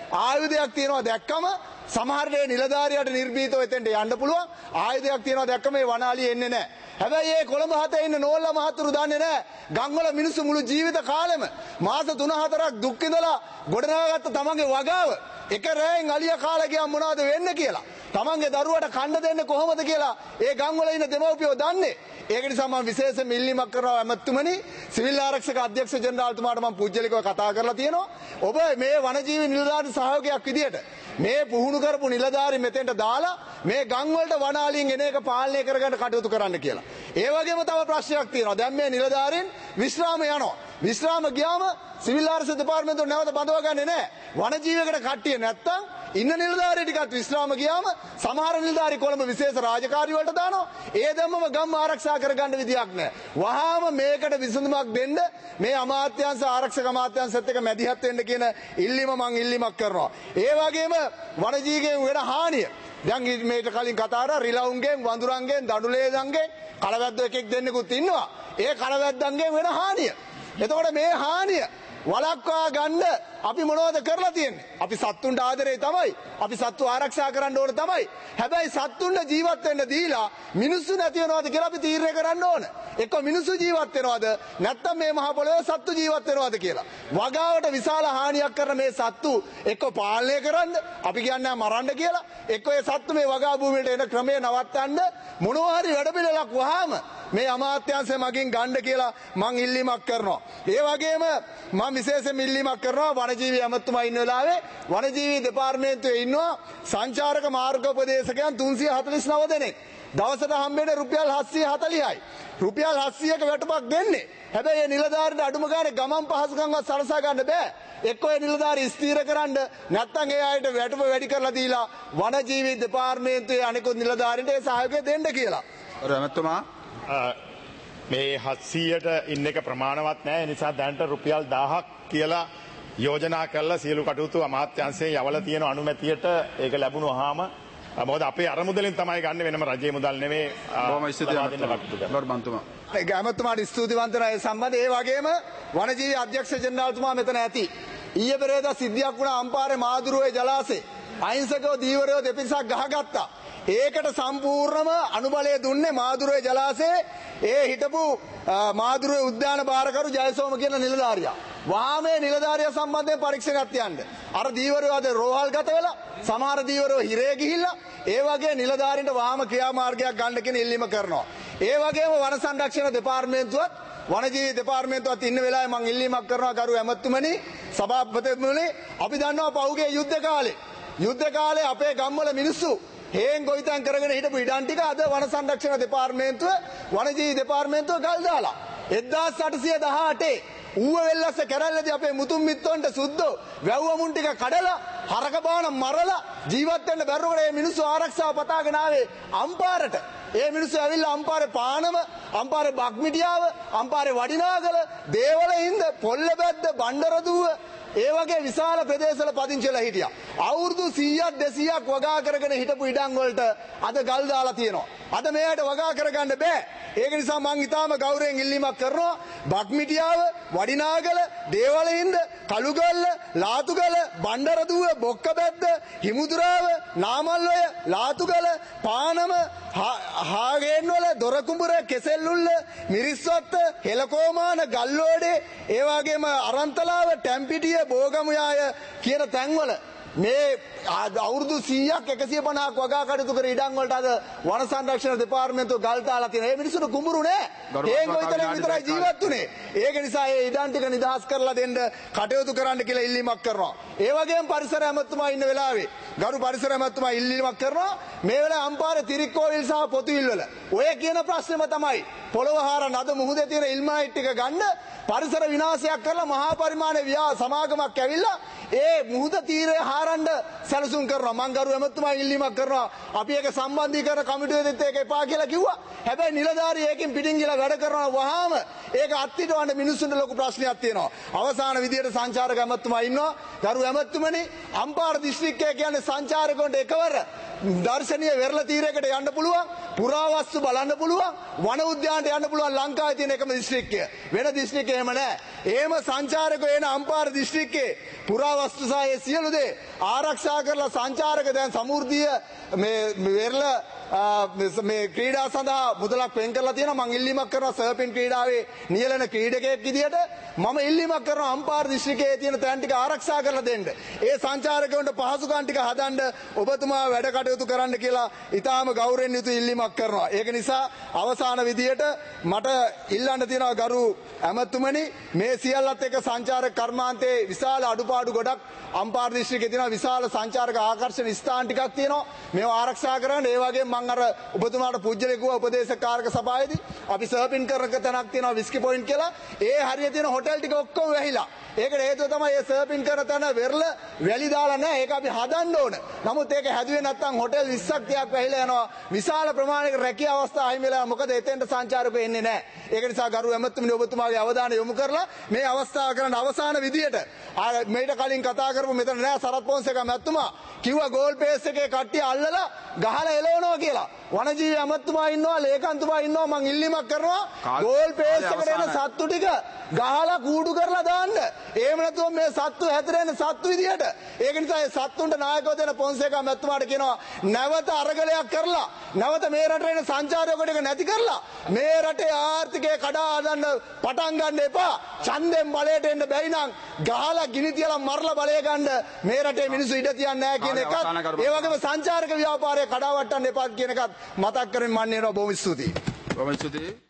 Speaker 9: ආයුධයක් තියෙනවා දැක්කම සමහර වෙලේ නිලධාරියාට නිර්භීතව එතෙන්ට යන්න පුළුවන්. ආයුධයක් තියෙනවා දැක්කම මේ වනාලිය එන්නේ නැහැ. හැබැයි මේ කොළඹ හතේ ඉන්න නෝල්ලා මහතුරු දන්නේ නැහැ. ගම්වල මිනිස්සු මුළු ජීවිත කාලෙම මාස තුන හතරක් දුක් විඳලා ගොඩනගාගත්ත තමන්ගේ වගාව එක රැයෙන් අලිය කාලා ගියාම මොනවද වෙන්නේ කියලා. තමන්ගේ දරුවට කන්න දෙන්නේ කොහොමද කියලා ඒ ගම්වල ඉන්න දෙමව්පියෝ දන්නේ. ඒක නිසා මම විශේෂ මිල්ලීමක් කරනවා ඇමතුමනි සිවිල් ආරක්ෂක අධ්‍යක්ෂ ජෙනරාල්තුමාට මම පුජ්‍යලිකව කතා කරලා තියෙනවා. ඔබ මේ වනජීවි නිලධාරි සහයෝගයක් විදියට මේ පුහුණු කරපු නිලධාරි මෙතෙන්ට දාලා මේ ගම් වලට වනාලියෙන් එන එක පාලනය කරගන්න කටයුතු කරන්න කියලා. ඒ වගේම තව ප්‍රශ්නයක් තියෙනවා. දැන් මේ නිලධාරීන් විශ්‍රාම යනවා. විශ්‍රාම ගියාම සිවිල් ආරක්ෂක දෙපාර්තමේන්තුව නැවත බඳව ගන්නේ නැහැ. වනජීවියකට කට්ටිය නැත්තම් ඉන්න නිලධාරිය ටිකත් විශ්‍රාම ගියාම සමහර නිලධාරි කොළඹ විශේෂ රාජකාරී වලට දානවා. ඒ දැම්මම ගම් ආරක්ෂා කරගන්න විදියක් නැහැ. වහාම මේකට විසඳුමක් දෙන්න මේ අමාත්‍යාංශ ආරක්ෂක අමාත්‍යාංශත් එක්ක මැදිහත් වෙන්න කියන ඉල්ලීම මම ඉල්ලීමක් කරනවා. ඒ වගේම වනජීවියෙන් වෙන හානිය දැන් මේකට කලින් කතා කරා රිලවුන්ගෙන් වඳුරන්ගෙන් දඩුලේදන්ගෙන් කලවැද්දෝ එකෙක් දෙන්නෙකුත් ඉන්නවා. ඒ කලවැද්දන්ගෙන් වෙන හානිය. එතකොට මේ හානිය වළක්වා ගන්න අපි මොනවද කරලා තියෙන්නේ? අපි සත්තුන්ට ආදරේ තමයි. අපි සත්තු ආරක්ෂා කරන්න ඕන තමයි. හැබැයි සත්තුන්ට ජීවත් වෙන්න දීලා මිනිස්සු නැති වෙනවද කියලා අපි තීරණය කරන්න ඕන. එක්ක මිනිස්සු ජීවත් වෙනවද නැත්නම් මේ මහ පොළොවේ සත්තු ජීවත් වෙනවද කියලා. වගාවට විශාල හානියක් කරන මේ සත්තු එක්ක පාලනය කරන්න අපි කියන්නේ මරන්න කියලා. එක්ක ඒ සත්තු මේ වගා භූමියට එන ක්‍රමය නවත්තන්න මොනවා හරි වැඩ පිළිවෙලක් වහාම මේ අමාත්‍යාංශය මගින් ගන්න කියලා මං ඉල්ලීමක් කරනවා. ඒ වගේම මම විශේෂයෙන් ඉල්ලීමක් කරනවා වනජීවි ඇමතුමා ඉන්න වෙලාවේ වනජීවි දෙපාර්තමේන්තුවේ ඉන්නවා සංචාරක මාර්ගෝපදේශකයන් තුන්සිය හතළිස් නව දෙනෙක්. දවසට හම්බෙන්නේ රුපියල් හත්සිය හතළිහයි. රුපියල් හත්සියක වැටුපක් දෙන්නේ. හැබැයි මේ නිලධාරීන්ට අඩුම ගානේ ගමන් පහසුකම්වත් සලසා ගන්න බෑ. එක්කෝ ඒ නිලධාරී ස්ථීර කරන්න නැත්නම් ඒ අයට වැටුප වැඩි කරලා දීලා වනජීවි දෙපාර්තමේන්තුවේ අනිකුත් නිලධාරීන්ට ඒ සහයෝගය දෙන්න කියලා.
Speaker 2: අර ඇමතුමා
Speaker 3: මේ හත්සීයට ඉන්න එක ප්‍රමාණවත් නෑ. ඒ නිසා දැනට රුපියල් දහයක් කියලා යෝජනා කරලා සියලු කටයුතු අමාත්‍යාංශයෙන් යවලා තියෙන අනුමැතියට ඒක ලැබුණාම මොකද අපේ අරමුදලින් තමයි ගන්න වෙනම රජයේ මුදල් නෙමෙයි.
Speaker 2: බොහොම ස්තුතියි ලොර් මන්තුමා.
Speaker 9: ඒක ඇමතුමාට ස්තුතිවන්ත වෙනවා ඒ සම්බන්ධ. ඒ වගේම වනජීවි අධ්‍යක්ෂ ජෙනරාල්තුමා මෙතන ඇති. ඊයේ පෙරේදා සිද්ධියක් වුණා අම්පාරේ මාදුරුවේ ජලාශේ. අහිංසකව දීවරයෝ දෙපිරිසක් ගහගත්තා. ඒකට සම්පූර්ණම අනුබලය දුන්නේ මාදුරුවේ ජලාශයේ ඒ හිටපු මාදුරුවේ උද්‍යාන භාරකරු ජයසෝම කියන නිලධාරියා. වහාම මේ නිලධාරියා සම්බන්ධයෙන් පරීක්ෂණයක් තියන්න. අර දීවරයෝ අද රෝහල් ගත වෙලා සමහර දීවරයෝ හිරේ ගිහිල්ලා ඒ වගේ නිලධාරීන්ට වහාම ක්‍රියාමාර්ගයක් ගන්න කියන ඉල්ලීම කරනවා. ඒ වගේම වන සංරක්ෂණ දෙපාර්තමේන්තුවත් වනජීවි දෙපාර්තමේන්තුවත් ඉන්න වෙලාවේ මම ඉල්ලීමක් කරනවා ගරු ඇමතුමනි සභාපතිතුමනි අපි දන්නවා පහුගිය යුද්ධ කාලේ යුද්ධ කාලේ අපේ ගම්වල මිනිස්සු හේන් ගොවිතැන් කරගෙන හිටපු ඉඩම් ටික අද වන සංරක්ෂණ දෙපාර්තමේන්තුව වනජීවි දෙපාර්තමේන්තුව ගල් දාලා එක්දාස් අටසිය දහඅටේ ඌව වෙල්ලස්ස කැරැල්ලදී අපේ මුතුන් මිත්තොන්ට සුද්දෝ වැව්වමුන් ටික කඩලා හරක බාන මරලා ජීවත් වෙන්න බැරුවකට මේ මිනිස්සු ආරක්ෂාව පතාගෙන ආවේ අම්පාරට. ඒ මිනිස්සු ඇවිල්ලා අම්පාරේ පානම අම්පාරේ බක්මිටියාව අම්පාරේ වඩිනාගල දේවලින්ද පොල්ලබැද්ද බණ්ඩරදුව ඒ වගේ විශාල ප්‍රදේශවල පදිංචිලා හිටියා. අවුරුදු සීයක් දෙසීයක් වගා කරගෙන හිටපු ඉඩම් වලට අද ගල් දාලා තියෙනවා. අද මෙයාට වගා කරගන්න බෑ. ඒක නිසා මං ඊටාම ගෞරවයෙන් ඉල්ලීමක් කරනවා බක්මිටියාව වඩිනාගල දේවලින්ද කළුගල්ල ලාතුගල බණ්ඩරදුව බොක්කබැද්ද හිමුදුරාව නාමල්වය ලාතුගල පානම හාගේන්වල දොරකුඹුර කෙසෙල්ලුල්ල මිරිස්වත්ත හෙලකෝමාන ගල්ලෝඩේ ඒ වගේම අරන්තලාව ටැම්පිටිය බෝගමුයාය කියන තැන්වල මේ අවුරුදු සීයක් එකසිය පනහක් වගා කටයුතු කර ඉඩම් වලට අද වන සංරක්ෂණ දෙපාර්තමේන්තුව ගල් දාලා තියෙනවා. ඒ මිනිස්සුන්ට කුඹුරු නෑ. හේන් ගොවිතැනින් විතරයි ජීවත් වුනේ. ඒක නිසා ඒ ඉඩම් ටික නිදහස් කරලා දෙන්න කටයුතු කරන්න කියලා ඉල්ලීමක් කරනවා. ඒ වගේම පරිසර ඇමතුමා ඉන්න වෙලාවේ ගරු පරිසර ඇමතුමා ඉල්ලීමක් කරනවා මේ වෙලාවේ අම්පාරේ තිරික්කෝවිල් සහ පොතුවිල් වල ඔය කියන ප්‍රශ්නෙම තමයි පොළොව හාරන අද මුහුදේ තියෙන ඉල්මනයිට් ටික ගන්න පරිසර විනාශයක් කරලා මහා පරිමාණ ව්‍යා සමාගමක් ඇවිල්ලා ඒ මුහුද තීරය හාරන්න සැලසුම් කරනවා. මං ගරු ඇමතුමා ඉල්ලීමක් කරනවා අපි ඒක සම්බන්ධීකරණ කමිටුවේදීත් ඒක එපා කියලා කිව්වා. හැබැයි නිලධාරී ඒකෙන් පිටින් ගිහලා වැඩ කරනවා වහාම ඒක අත්හිටවන්න මිනිස්සුන්ට ලොකු ප්‍රශ්නයක් තියෙනවා. අවසාන විදියට සංචාරක ඇමතුමා ඉන්නවා. ගරු ඇමතුමනි අම්පාර දිස්ත්‍රික්කය කියන්නේ සංචාරකයන්ට එකවර දර්ශනීය වෙරළ තීරයකට යන්න පුළුවන් පුරාවස්තු බලන්න පුළුවන් වන උද්‍යානයට යන්න පුළුවන් ලංකාවේ තියෙන එකම දිස්ත්‍රික්කය. වෙන දිස්ත්‍රික්ක එහෙම නැහැ. එහෙම සංචාරකයෝ එන අම්පාර දිස්ත්‍රික්කේ පුරා වස්තු සහ ඒ සියලු දේ ආරක්ෂා කරලා සංචාරක දැන් සමෘද්ධිය මේ වෙරළ මේ ක්‍රීඩා සඳහා මුදලක් වෙන් කරලා තියෙනවා. මම ඉල්ලීමක් කරනවා සර්පින් ක්‍රීඩාවේ නියැලෙන ක්‍රීඩකයෙක් විදියට මම ඉල්ලීමක් කරනවා අම්පාර දිස්ත්‍රික්කයේ තියෙන තැන් ටික ආරක්ෂා කරලා දෙන්න. ඒ සංචාරකයන්ට පහසුකම් ටික හදන්න ඔබතුමා වැඩ කටයුතු කරන්න කියලා ඊටාම ගෞරවයෙන් යුතු ඉල්ලීමක් කරනවා. ඒක නිසා අවසාන විදියට මට ඉල්ලන්න තියෙනවා ගරු ඇමතුමනි මේ සියල්ලත් එක්ක සංචාරක කර්මාන්තයේ විශාල අඩුපාඩු ගොඩක් අම්පාර දිස්ත්‍රික්කයේ තියෙනවා. විශාල සංචාරක ආකර්ෂණ ස්ථාන ටිකක් තියෙනවා. මේවා ආරක්ෂා කරන්න. ඒ වගේම මම අර ඔබතුමාට පුජ්‍යලෙකුව උපදේශක කාර්ක සභාවේදී අපි සර්පින් කරක තැනක් තියෙනවා විස්කි පොයින්ට් කියලා. ඒ හරිය තියෙන හොටෙල් ටික ඔක්කොම වැහිලා. ඒකට හේතුව තමයි මේ සර්පින් කරන තැන වෙරළ වැලි දාලා නැහැ. ඒක අපි හදන්න ඕන. නමුත් ඒක හැදුවේ නැත්නම් හොටෙල් විස්සක් තියක් වැහිලා යනවා. විශාල ප්‍රමාණයක රැකියා අවස්ථා අහිමි වෙලා මොකද එතෙන්ට සංචාරකයෝ එන්නේ නැහැ. ඒක නිසා ගරු ඇමතුමනි ඔබතුමාගේ අවධානය යොමු කරලා මේ අවස්ථාව කරන අවසාන විදියට මේට කලින් කතා කරපු මෙතන නෑ සරත් පොන්සේක මැතිතුමා කිව්වා ගෝල් පේස් එකේ කට්ටිය අල්ලලා ගහලා එලවනවා කියලා. වනජීවි ඇමතුමා ඉන්නවා ලේකම්තුමා ඉන්නවා මං ඉල්ලීමක් කරනවා ගෝල් පේස් එකට එන සත්තු ටික ගහලා කූඩු කරලා දාන්න. එහෙම නැතුව මේ සත්තු හැතරෙන සත්තු විදියට. ඒක නිසා මේ සත්තුන්ට නායකව දෙන පොන්සේක මැතිතුමාට කියනවා නැවත අරගලයක් කරලා නැවත මේ රටේ එන සංචාරකයෝ ටික නැති කරලා මේ රටේ ආර්ථිකය කඩා හදන්න පටන් ගන්න එපා. ඡන්දෙන් බලයට එන්න බැරි නම් ගහලා ගිනි තියලා මරලා බලය ගන්න මේ රටේ මිනිස්සු ඉඩ තියන්නේ නැහැ කියන එකත් ඒ වගේම සංචාරක ව්‍යාපාරය කඩාවට්ටන්න එපා කියන එකත් මතක් කරමින් මම කියනවා බොහොම ස්තුතියි.
Speaker 2: බොහොම ස්තුතියි.